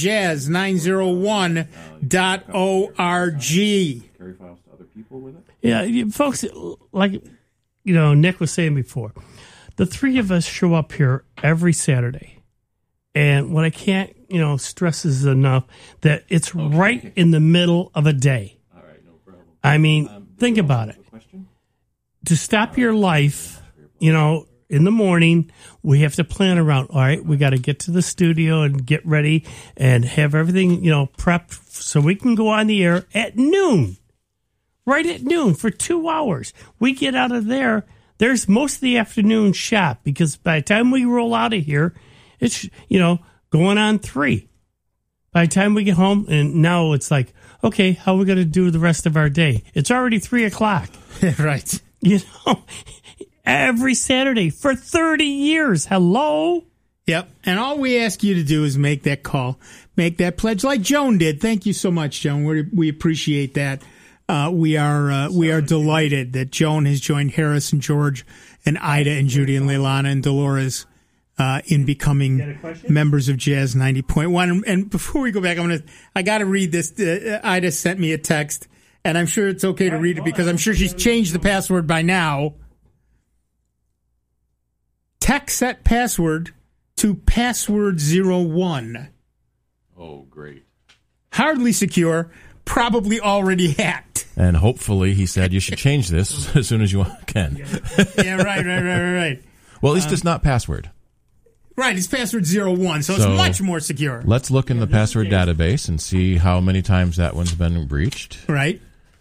jazz901.org. Carry files to other people with it? Yeah, folks, like, Nick was saying before, the three of us show up here every Saturday. And what I can't, stress is enough that it's right in the middle of a day. All right, no problem. I mean, think about it. To stop your life, in the morning, we have to plan around, all right, we got to get to the studio and get ready and have everything, prepped so we can go on the air at noon. Right at noon for 2 hours. We get out of there. There's most of the afternoon shot because by the time we roll out of here, it's, going on 3. By the time we get home, and now it's like, okay, how are we going to do the rest of our day? It's already 3:00. Right. Every Saturday for 30 years. Hello? Yep. And all we ask you to do is make that call, make that pledge like Joan did. Thank you so much, Joan. We appreciate that. We are delighted that Joan has joined Harris and George and Ida and Judy and Leilana and Dolores in becoming members of Jazz 90.1. And before we go back, I got to read this. Ida sent me a text, and I'm sure it's okay to read it because I'm sure she's changed the password by now. Text set password to password 01. Oh, great. Hardly secure, probably already hacked. And hopefully, he said, you should change this as soon as you can. Yeah, right. Well, at least it's not password. Right, it's password 01, so it's much more secure. Let's look in the password database and see how many times that one's been breached. Right.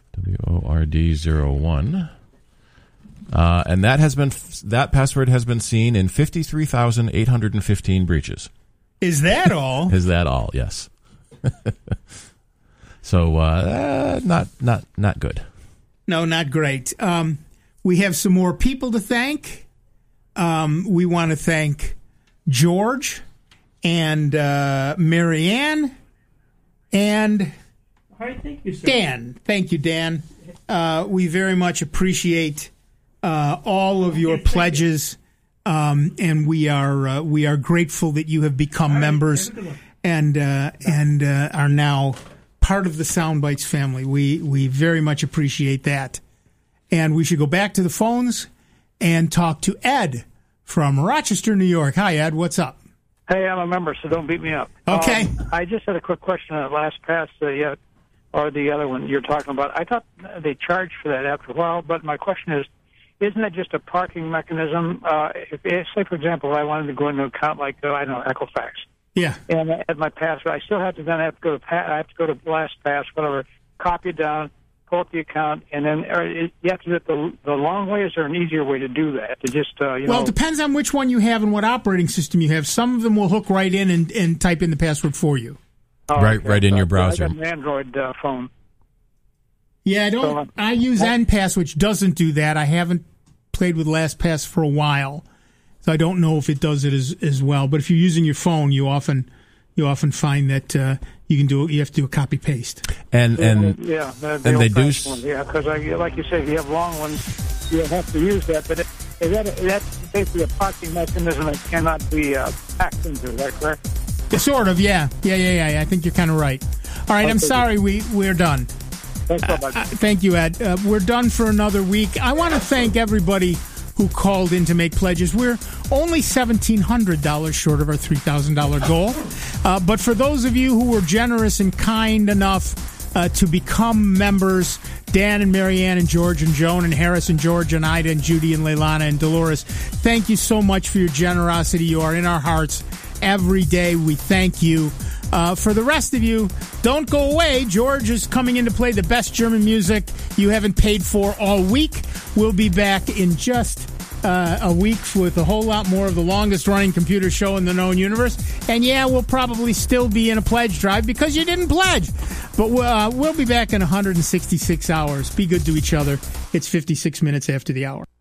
WORD01. And that password has been seen in 53,815 breaches. Is that all? Is that all? Yes. So not good. No, not great. We have some more people to thank. We want to thank George and Marianne and Dan. Thank you, Dan. We very much appreciate all of your pledges, and we are grateful that you have become members and are now part of the Soundbites family. We very much appreciate that. And we should go back to the phones and talk to Ed from Rochester, New York. Hi, Ed. What's up? Hey, I'm a member, so don't beat me up. Okay. I just had a quick question on that last pass, or the other one you're talking about. I thought they charged for that after a while, but my question is, isn't that just a parking mechanism? Say, for example, if I wanted to go into an account like, Equifax. Yeah. And at my password, I still have to go to LastPass, whatever, copy it down, pull up the account, and then you have to do it the long way. Is there an easier way to do that? To just Well, it depends on which one you have and what operating system you have. Some of them will hook right in and type in the password for you. Oh, right in your browser. I got an Android phone. Yeah, I use NPass, which doesn't do that. I haven't played with LastPass for a while, so I don't know if it does it as well. But if you're using your phone, you often find that you can do. You have to do a copy paste. And they do. Yeah, because like you say, if you have long ones, you have to use that. But that's basically a parking mechanism that cannot be hacked into. Is that correct? Sort of, yeah. I think you're kind of right. All right, I'm sorry we're done. Thanks so much. Thank you, Ed. We're done for another week. I want to thank everybody who called in to make pledges. We're only $1,700 short of our $3,000 goal. But for those of you who were generous and kind enough to become members, Dan and Marianne and George and Joan and Harris and George and Ida and Judy and Leilana and Dolores, thank you so much for your generosity. You are in our hearts every day. We thank you. For the rest of you, don't go away. George is coming in to play the best German music you haven't paid for all week. We'll be back in just a week with a whole lot more of the longest-running computer show in the known universe. And, yeah, we'll probably still be in a pledge drive because you didn't pledge. But we'll be back in 166 hours. Be good to each other. It's 56 minutes after the hour.